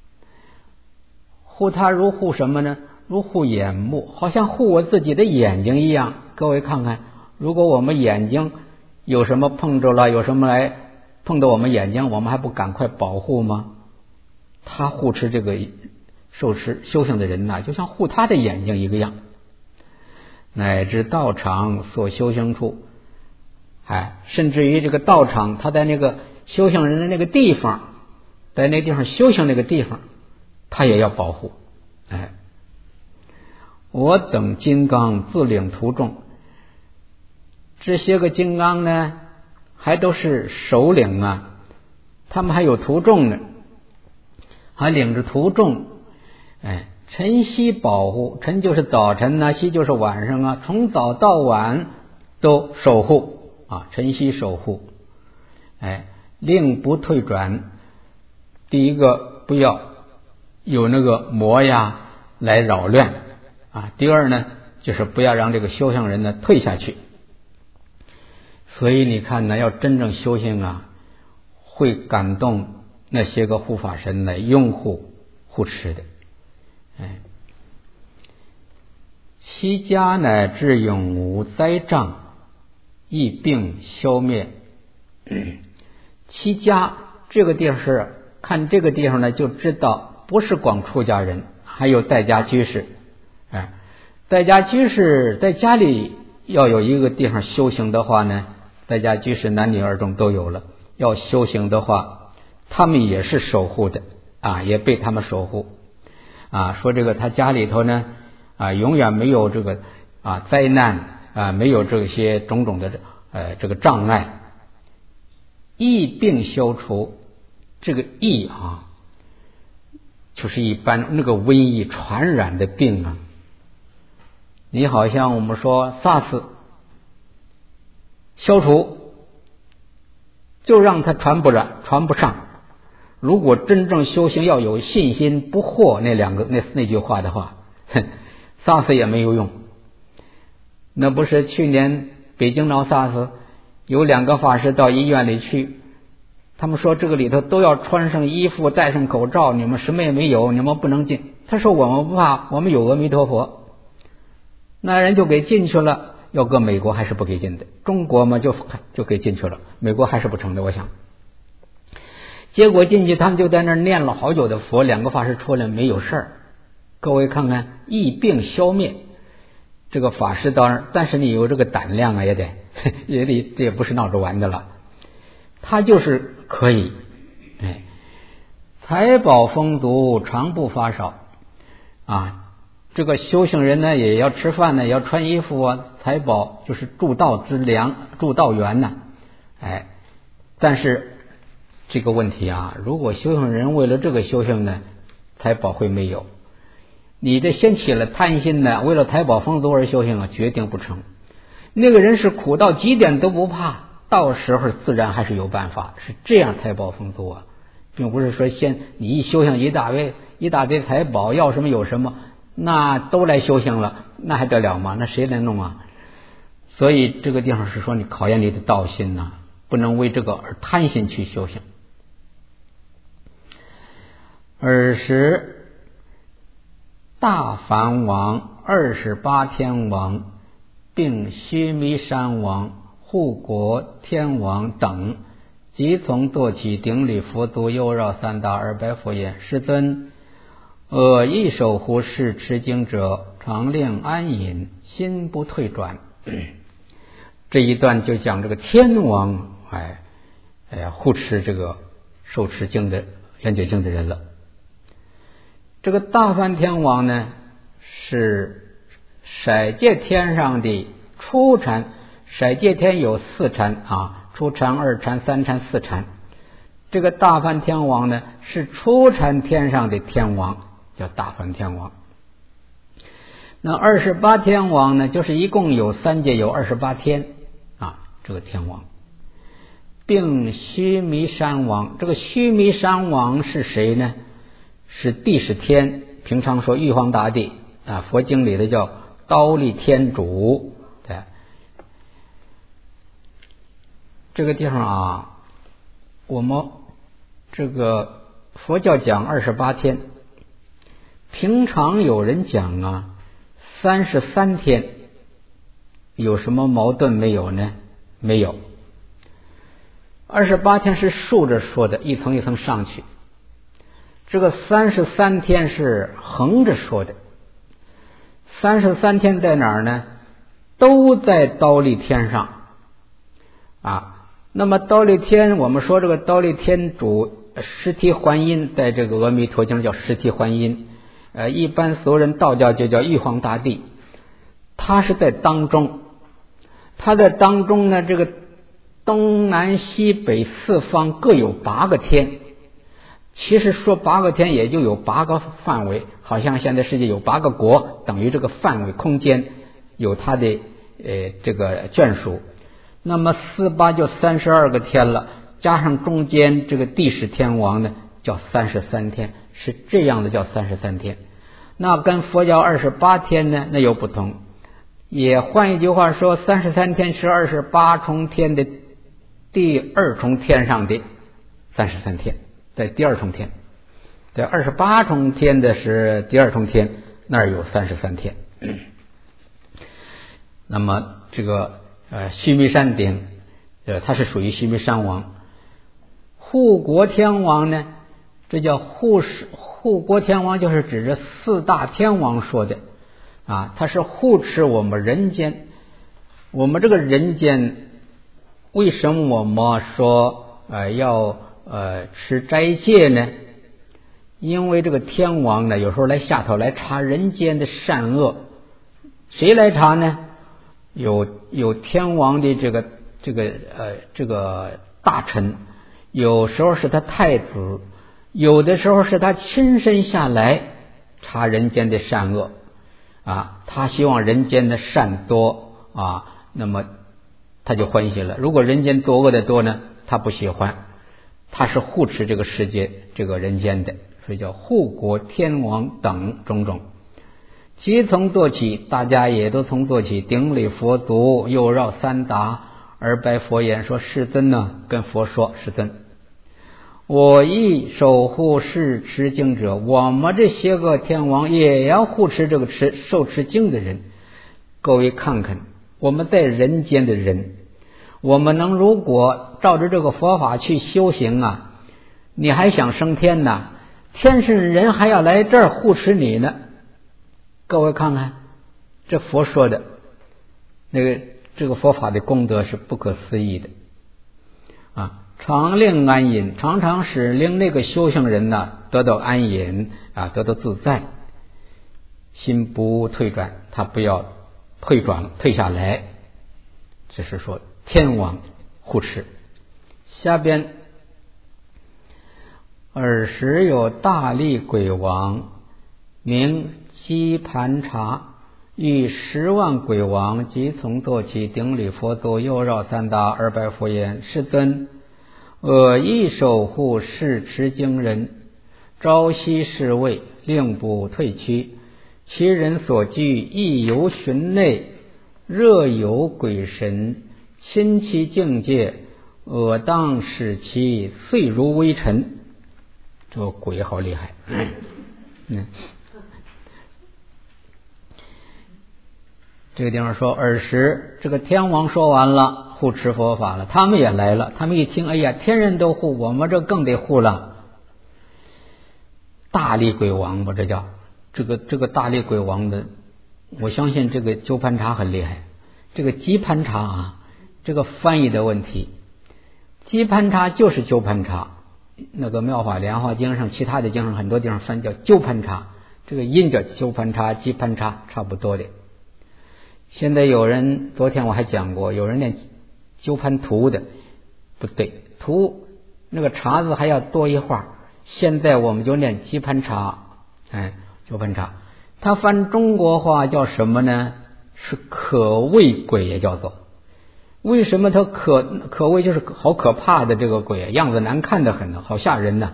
护他如护什么呢？如护眼目，好像护我自己的眼睛一样。各位看看，如果我们眼睛有什么碰着了，有什么来碰到我们眼睛，我们还不赶快保护吗？他护持这个受持修行的人呐、啊，就像护他的眼睛一个样。乃至道场所修行处，哎，甚至于这个道场，他在那个修行人的那个地方，在那地方修行那个地方，他也要保护。哎，我等金刚自领徒众，这些个金刚呢，还都是首领啊，他们还有徒众呢，还领着徒众，哎。晨曦保护，晨就是早晨啊，曦就是晚上啊，从早到晚都守护啊，晨曦守护，哎，令不退转。第一个不要有那个魔呀来扰乱啊，第二呢就是不要让这个修行人呢退下去。所以你看呢，要真正修行啊，会感动那些个护法神来拥护护持的。哎，其家乃至永无灾障，疫病消灭。其家这个地方是看这个地方呢，就知道不是光出家人，还有在家居士。哎，在家居士在家里要有一个地方修行的话呢，在家居士男女儿童都有了。要修行的话，他们也是守护的啊，也被他们守护。啊，说这个他家里头呢，啊，永远没有这个啊灾难啊，没有这些种种的呃这个障碍，疫病消除。这个疫啊，就是一般那个瘟疫传染的病啊。你好像我们说 SARS 消除，就让它传不染，传不上。如果真正修行要有信心不惑那两个那那句话的话，SARS 也没有用。那不是去年北京闹 SARS， 有两个法师到医院里去，他们说这个里头都要穿上衣服戴上口罩，你们什么也没有，你们不能进。他说我们不怕，我们有阿弥陀佛。那人就给进去了，要搁美国还是不给进的，中国嘛就就给进去了，美国还是不成的，我想。结果进去他们就在那儿念了好久的佛，两个法师出来没有事儿。各位看看，疫病消灭，这个法师到那儿，但是你有这个胆量啊，也得也得，这也不是闹着玩的了，他就是可以。哎，财宝丰足，常不发少啊。这个修行人呢，也要吃饭呢，也要穿衣服啊。财宝就是助道之粮，助道源呢。哎，但是这个问题啊，如果修行人为了这个修行呢，财宝会没有。你这先起了贪心呢，为了财宝丰足而修行啊，决定不成。那个人是苦到极点都不怕， 到时候自然还是有办法，是这样财宝丰足啊，并不是说先你一修行一大堆一大堆财宝，要什么有什么，那都来修行了，那还得了吗？那谁来弄啊？所以这个地方是说你考验你的道心呐、啊，不能为这个而贪心去修行。尔时大梵王、二十八天王并须弥山王、护国天王等，即从坐起，顶礼佛足，右绕三大，而白佛言：世尊，我亦守护世持经者，常令安隐，心不退转。这一段就讲这个天王哎哎护持这个受持经的圆觉经的人了。这个大梵天王呢，是色界天上的初禅，色界天有四禅啊，初禅、二禅、三禅、四禅。这个大梵天王呢，是初禅天上的天王，叫大梵天王。那二十八天王呢，就是一共有三界有二十八天啊，这个天王，并须弥山王。这个须弥山王是谁呢？是帝释天，平常说玉皇大帝啊，佛经里的叫忉利天主。对，这个地方啊，我们这个佛教讲二十八天，平常有人讲啊三十三天，有什么矛盾没有呢？没有。二十八天是竖着说的，一层一层上去。这个三十三天是横着说的。三十三天在哪儿呢？都在忉利天上啊。那么忉利天，我们说这个忉利天主尸体还阴，在这个阿弥陀经叫尸体还阴，呃，一般所有人道教就叫玉皇大帝。他是在当中，他在当中呢，这个东南西北四方各有八个天。其实说八个天也就有八个范围，好像现在世界有八个国，等于这个范围空间有它的呃这个眷属。那么四八就三十二个天了，加上中间这个帝释天王呢，叫三十三天，是这样的叫三十三天。那跟佛教二十八天呢，那有不同。也换一句话说，三十三天是二十八重天的第二重天上的三十三天。在第二重天，在二十八重天的是第二重天，那儿有三十三天。那么这个呃须弥山顶，呃它是属于须弥山王。护国天王呢，这叫护持护国天王，就是指着四大天王说的啊，他是护持我们人间。我们这个人间，为什么我们说呃要呃，持斋戒呢？因为这个天王呢，有时候来下头来查人间的善恶。谁来查呢？有有天王的这个这个呃这个大臣，有时候是他太子，有的时候是他亲身下来查人间的善恶啊。他希望人间的善多啊，那么他就欢喜了。如果人间作恶的多呢，他不喜欢。他是护持这个世界这个人间的，所以叫护国天王等种种。即从坐起，大家也都从坐起，顶礼佛足，右绕三达，而白佛言说：世尊呢，跟佛说，世尊，我亦守护世持经者，我们这些个天王也要护持这个持受持经的人。各位看看，我们在人间的人，我们能如果照着这个佛法去修行啊，你还想升天呢？天上人还要来这儿护持你呢。各位看看，这佛说的那个这个佛法的功德是不可思议的啊！常令安隐，常常使令那个修行人呢得到安隐啊，得到自在，心不退转，他不要退转退下来。这是说天王护持。下边尔时有大力鬼王名基盘查， 以十万鬼王即从坐起，顶礼佛足，又绕三大，而白佛言：世尊，我亦守护世持经人，朝夕侍卫，令不退趋。其人所居，亦由寻内，热有鬼神，亲其境界，我当使其碎如微尘。这个鬼好厉害。嗯，这个地方说，尔时这个天王说完了，护持佛法了，他们也来了。他们一听，哎呀，天人都护，我们这更得护了。大力鬼王吧，这叫这个这个大力鬼王的，我相信这个鸠盘查很厉害。这个基盘查啊，这个翻译的问题，基盘查就是鸠盘查。那个妙法莲华经上，其他的经上很多地方翻叫鸠盘查，这个音叫鸠盘查、基盘查，差不多的。现在有人，昨天我还讲过，有人念鸠盘图的，不对，图那个查字还要多一画。现在我们就念基盘查，哎，鸠盘查，它翻中国话叫什么呢？是可畏鬼，也叫做。为什么它可可畏？就是好可怕的这个鬼，样子难看的很呢，好吓人呢。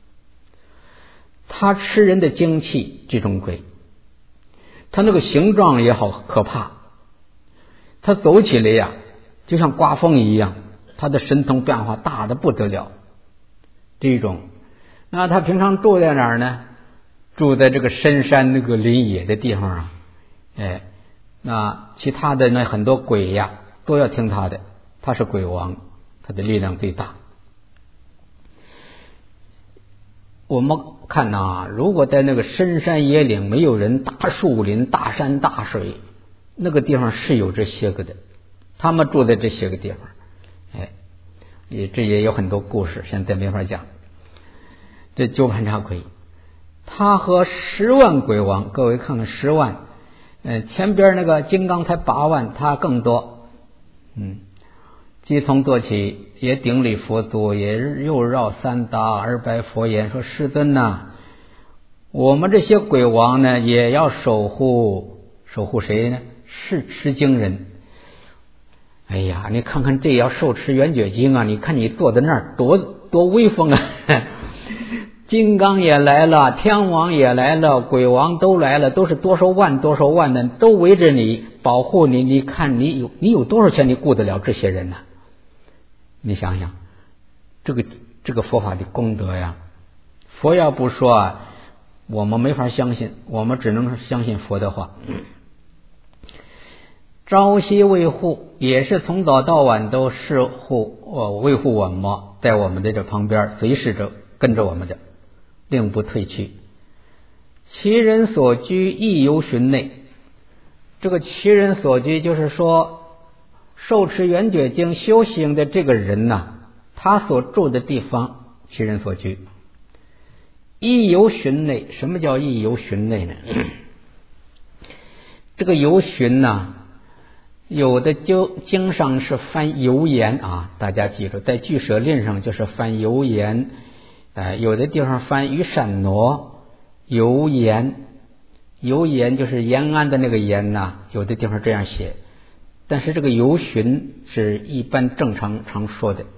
他吃人的精气，这种鬼，他那个形状也好可怕，他走起来呀，就像刮风一样，他的神通变化大的不得了。这种，那他平常住在哪儿呢？住在这个深山那个林野的地方啊，哎，那其他的那很多鬼呀，都要听他的，他是鬼王，他的力量最大。我们看呐，如果在那个深山野岭，没有人，大树林、大山大水，那个地方是有这些个的，他们住在这些个地方，哎，也这也有很多故事，现在没法讲。这鸠盘查鬼，他和十万鬼王，各位看看十万，呃，前边那个金刚才八万，他更多。嗯，即从坐起，也顶礼佛足，也又绕三大，而白佛言：说世尊呐、啊，我们这些鬼王呢，也要守护守护谁呢？是持经人。哎呀，你看看这也要受持圆觉经啊！你看你坐在那儿多多威风啊！金刚也来了，天王也来了，鬼王都来了，都是多少万多少万的，都围着你保护你。你看你有你有多少钱，你顾得了这些人呢、啊？你想想，这个这个佛法的功德呀，佛要不说啊，我们没法相信，我们只能相信佛的话。朝夕卫护，也是从早到晚都侍护呃维护我们，在我们的这旁边随时着跟着我们的，令不退去。其人所居，亦由寻内。这个其人所居，就是说受持圆觉经修行的这个人呐、啊，他所住的地方，其人所居。亦由寻内，什么叫亦由寻内呢？这个由寻呐，有的经经上是翻游言啊，大家记住，在俱舍论上就是翻游言，呃，有的地方翻于善挪游言，游言就是延安的那个言呐、啊，有的地方这样写，但是这个游寻是一般正常常说的。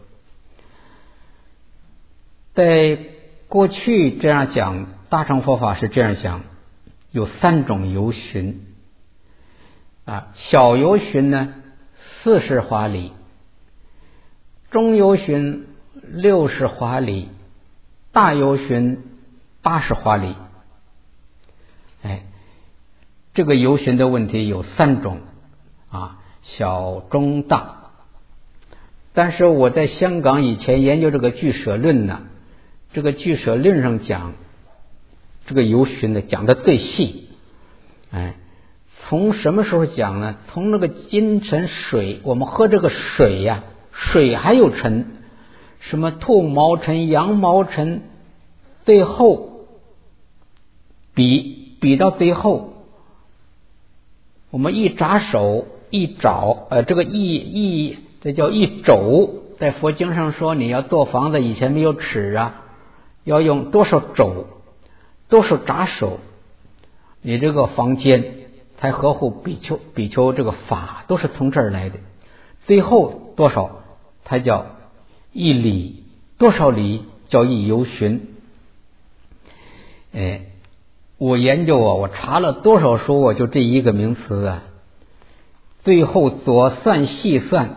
在过去这样讲，大乘佛法是这样讲，有三种游寻啊，小游寻呢四十华里，中游寻六十华里，大游寻八十华里。哎，这个游寻的问题有三种啊，小中大。但是我在香港以前研究这个俱舍论呢，这个俱舍论上讲这个游寻呢讲的最细。哎，从什么时候讲呢？从那个金尘水，我们喝这个水呀、啊，水还有尘，什么兔毛尘、羊毛尘，最后比比到最后，我们一扎手一爪，呃，这个一一这叫一肘，在佛经上说，你要做房子以前没有尺啊，要用多少肘，多少扎手，你这个房间才合乎比丘比丘这个法，都是从这儿来的。最后多少才叫一理，多少理叫一由旬。哎，我研究啊，我查了多少书啊，就这一个名词啊，最后左算细算，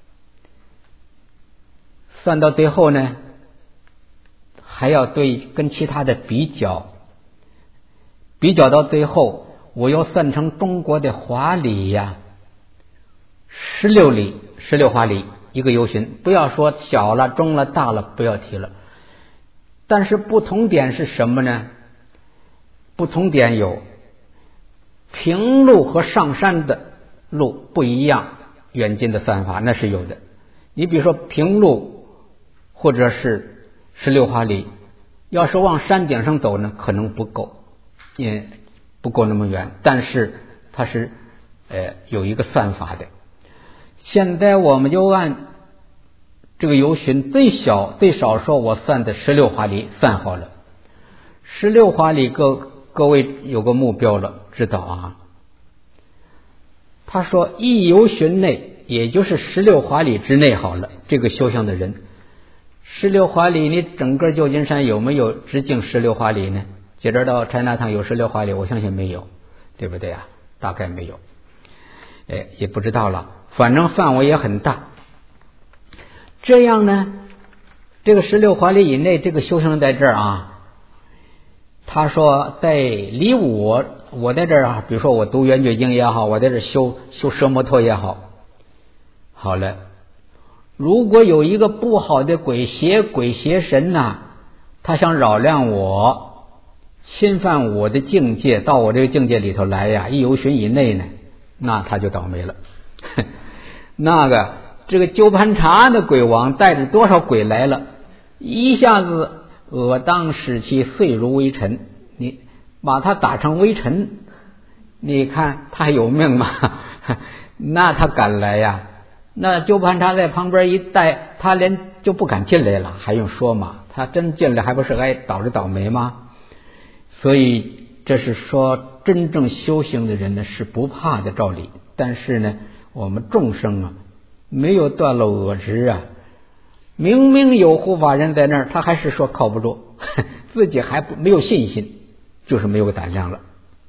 算到最后呢，还要对跟其他的比较，比较到最后，我要算成中国的华理呀，十六理，十六华理一个由旬，不要说小了、中了、大了，不要提了。但是不同点是什么呢？不同点有平路和上山的路不一样，远近的算法那是有的。你比如说平路或者是十六华里，要是往山顶上走呢，可能不够，也不够那么远，但是它是呃有一个算法的。现在我们就按这个由旬最小最少说我算的十六华里算好了。十六华里各各位有个目标了，知道啊？他说一由旬内，也就是十六华里之内好了。这个修行的人，十六华里，你整个旧金山有没有直径十六华里呢？接着到柴纳堂有十六华里，我相信没有，对不对啊？大概没有，哎，也不知道了。反正范围也很大。这样呢，这个十六华里以内，这个修行人在这儿啊。他说在离我我在这儿啊，比如说我读圆觉经也好，我在这修修奢摩托也好，好了，如果有一个不好的鬼邪鬼邪神呐、啊，他想扰乱我，侵犯我的境界，到我这个境界里头来呀，一由旬以内呢，那他就倒霉了。那个这个鸠盘查的鬼王带着多少鬼来了，一下子我当使其碎如微尘，你把他打成微尘，你看他还有命吗？那他敢来呀？那鸠盘查在旁边一带，他连就不敢进来了，还用说吗？他真进来还不是该倒着倒霉吗？所以这是说真正修行的人呢是不怕的道理，但是呢我们众生啊没有断了恶执啊，明明有护法人在那儿，他还是说靠不住，自己还不没有信心，就是没有个胆量了。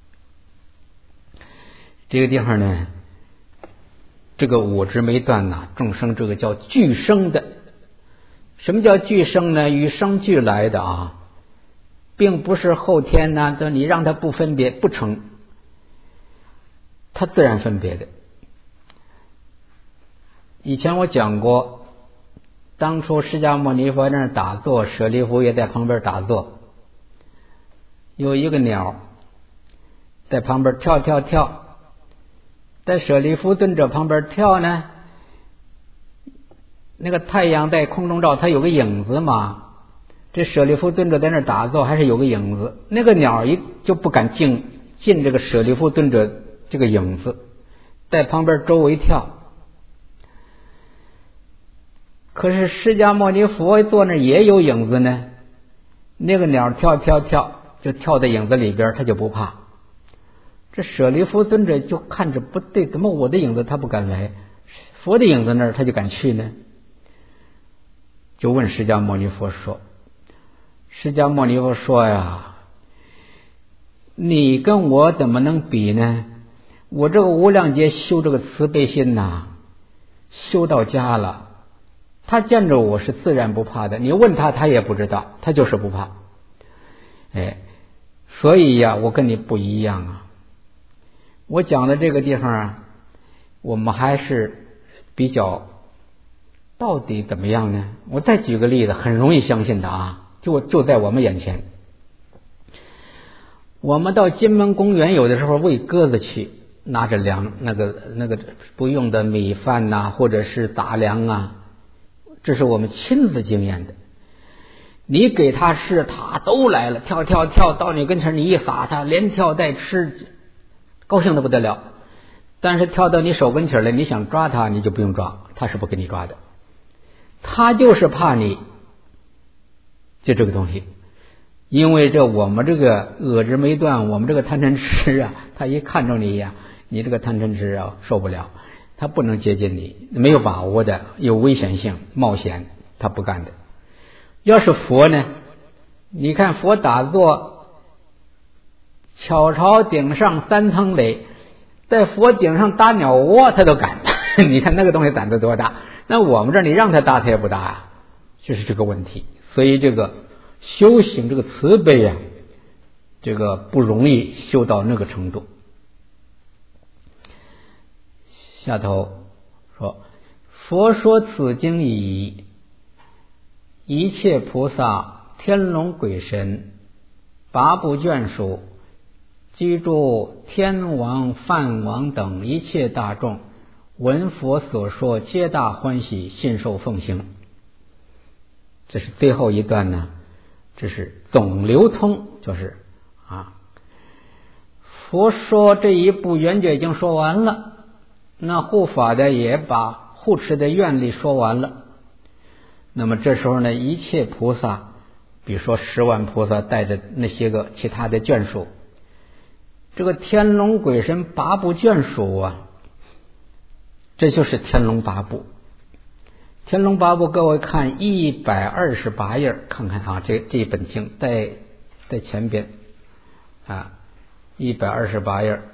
这个地方呢，这个我执没断呐，众生这个叫俱生的。什么叫俱生呢？与生俱来的啊，并不是后天呢，都你让他不分别不成，他自然分别的。以前我讲过，当初释迦牟尼佛在那儿打坐，舍利弗也在旁边打坐，有一个鸟在旁边跳跳跳，在舍利弗尊者旁边跳呢，那个太阳在空中照，它有个影子嘛，这舍利弗尊者在那儿打坐还是有个影子，那个鸟一就不敢进进这个舍利弗尊者这个影子，在旁边周围跳。可是释迦牟尼佛坐那也有影子呢，那个鸟跳跳跳就跳在影子里边，他就不怕。这舍利弗尊者就看着不对，怎么我的影子他不敢来，佛的影子那儿他就敢去呢？就问释迦牟尼佛说，释迦牟尼佛说呀，你跟我怎么能比呢？我这个无量劫修这个慈悲心呐、啊，修到家了，他见着我是自然不怕的，你问他他也不知道，他就是不怕。哎，所以呀，我跟你不一样啊。我讲的这个地方啊，我们还是比较到底怎么样呢？我再举个例子，很容易相信的啊，就就在我们眼前。我们到金门公园有的时候喂鸽子去，拿着粮那个那个不用的米饭呐、啊，或者是杂粮啊，这是我们亲自经验的。你给他吃，他都来了，跳跳跳到你跟前，你一撒，他连跳带吃，高兴的不得了。但是跳到你手跟前来，你想抓他，你就不用抓，他是不给你抓的。他就是怕你，就这个东西。因为这我们这个恶执没断，我们这个贪嗔痴啊，他一看着你呀、啊， 你这个贪嗔痴啊受不了，他不能接近你，没有把握的，有危险性冒险，他不干的。要是佛呢，你看佛打坐巧朝顶上三层垒，在佛顶上搭鸟窝他都敢你看那个东西胆子多大，那我们这儿你让他搭他也不搭啊，就是这个问题。所以这个修行这个慈悲啊，这个不容易修到那个程度。下头说，佛说此经已，一切菩萨天龙鬼神八部眷属居诸天王梵王等一切大众闻佛所说，皆大欢喜，信受奉行。这是最后一段呢，这是总流通，就是啊，佛说这一部圆觉已经说完了，那护法的也把护持的愿力说完了。那么这时候呢，一切菩萨，比如说十万菩萨带着那些个其他的眷属，这个天龙鬼神八部眷属啊，这就是天龙八部。天龙八部，各位看一百二十八页，看看啊，这这一本经在在前边啊，一百二十八页。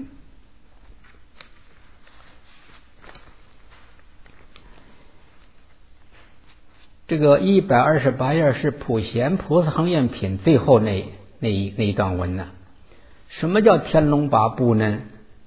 这个一百二十八页是普贤菩萨行愿品最后那那一那一段文呢。什么叫天龙八部呢？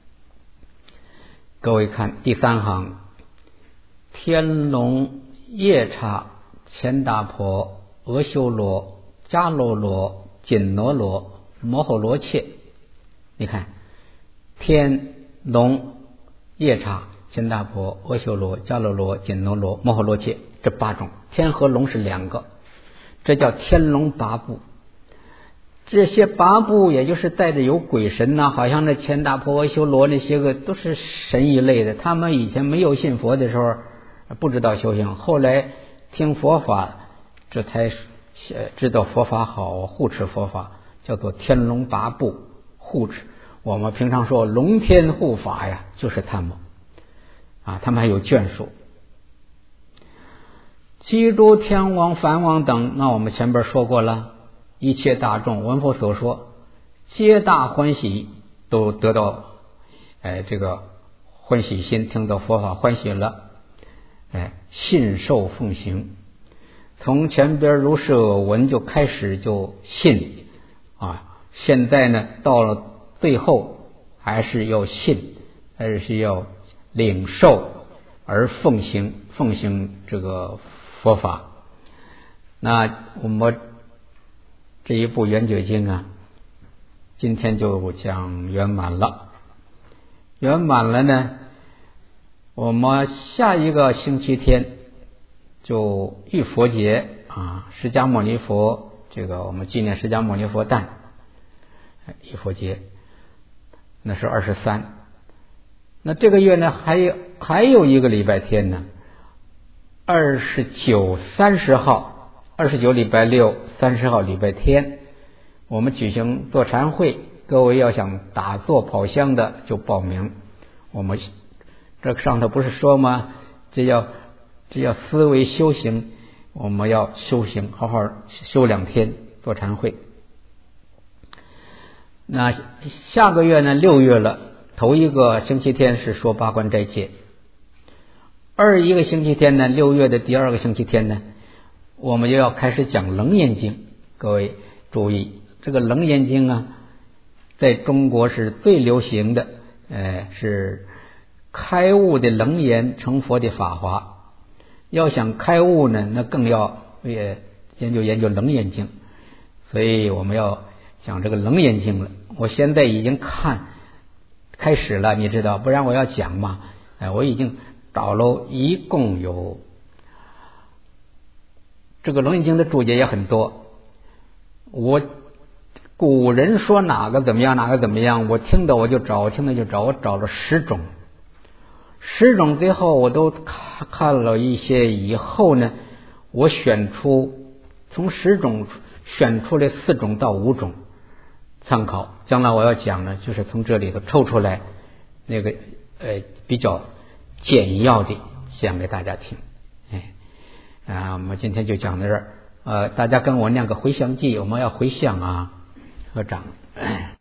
各位看第三行，天龙夜叉乾达婆阿修罗迦罗罗紧罗罗摩诃罗伽。你看天龙夜叉乾达婆阿修罗迦罗罗紧罗罗摩诃罗伽，这八种，天和龙是两个，这叫天龙八部。这些八部也就是带着有鬼神呐、啊，好像那乾达婆阿修罗那些个都是神一类的，他们以前没有信佛的时候不知道修行，后来听佛法，这才知道佛法好，护持佛法，叫做天龙八部护持。我们平常说龙天护法呀，就是他们啊，他们还有眷属。居诸天王梵王等，那我们前边说过了，一切大众闻佛所说，皆大欢喜，都得到哎这个欢喜心，听到佛法欢喜了，哎信受奉行。从前边如是耳闻就开始就信啊，现在呢到了最后还是要信，还是要领受而奉行，奉行这个佛法。那我们这一部圆觉经啊，今天就讲圆满了。圆满了呢，我们下一个星期天就浴佛节啊，释迦牟尼佛，这个我们纪念释迦牟尼佛诞，浴佛节，那是二十三。那这个月呢，还有还有一个礼拜天呢，二十九、三十号。二十九礼拜六，三十号礼拜天，我们举行坐禅会，各位要想打坐跑香的就报名。我们这上头不是说吗？这要这要思维修行，我们要修行，好好修两天坐禅会。那下个月呢，六月了，头一个星期天是说八关斋戒，二一个星期天呢，六月的第二个星期天呢，我们又要开始讲楞严经。各位注意，这个楞严经啊，在中国是最流行的，呃，是开悟的楞严，成佛的法华。要想开悟呢，那更要也研究研究楞严经。所以我们要讲这个楞严经了。我现在已经看开始了，你知道，不然我要讲嘛，哎，我已经找了一共有。这个楞严经的注解也很多，我古人说哪个怎么样哪个怎么样，我听的我就找，我听的就找，我找了十种，十种最后我都看看了一些以后呢，我选出从十种选出来四种到五种参考，将来我要讲呢，就是从这里头抽出来那个呃比较简要的讲给大家听。哎啊，我们今天就讲到这儿。呃，大家跟我念个回向偈，我们要回向啊，合掌。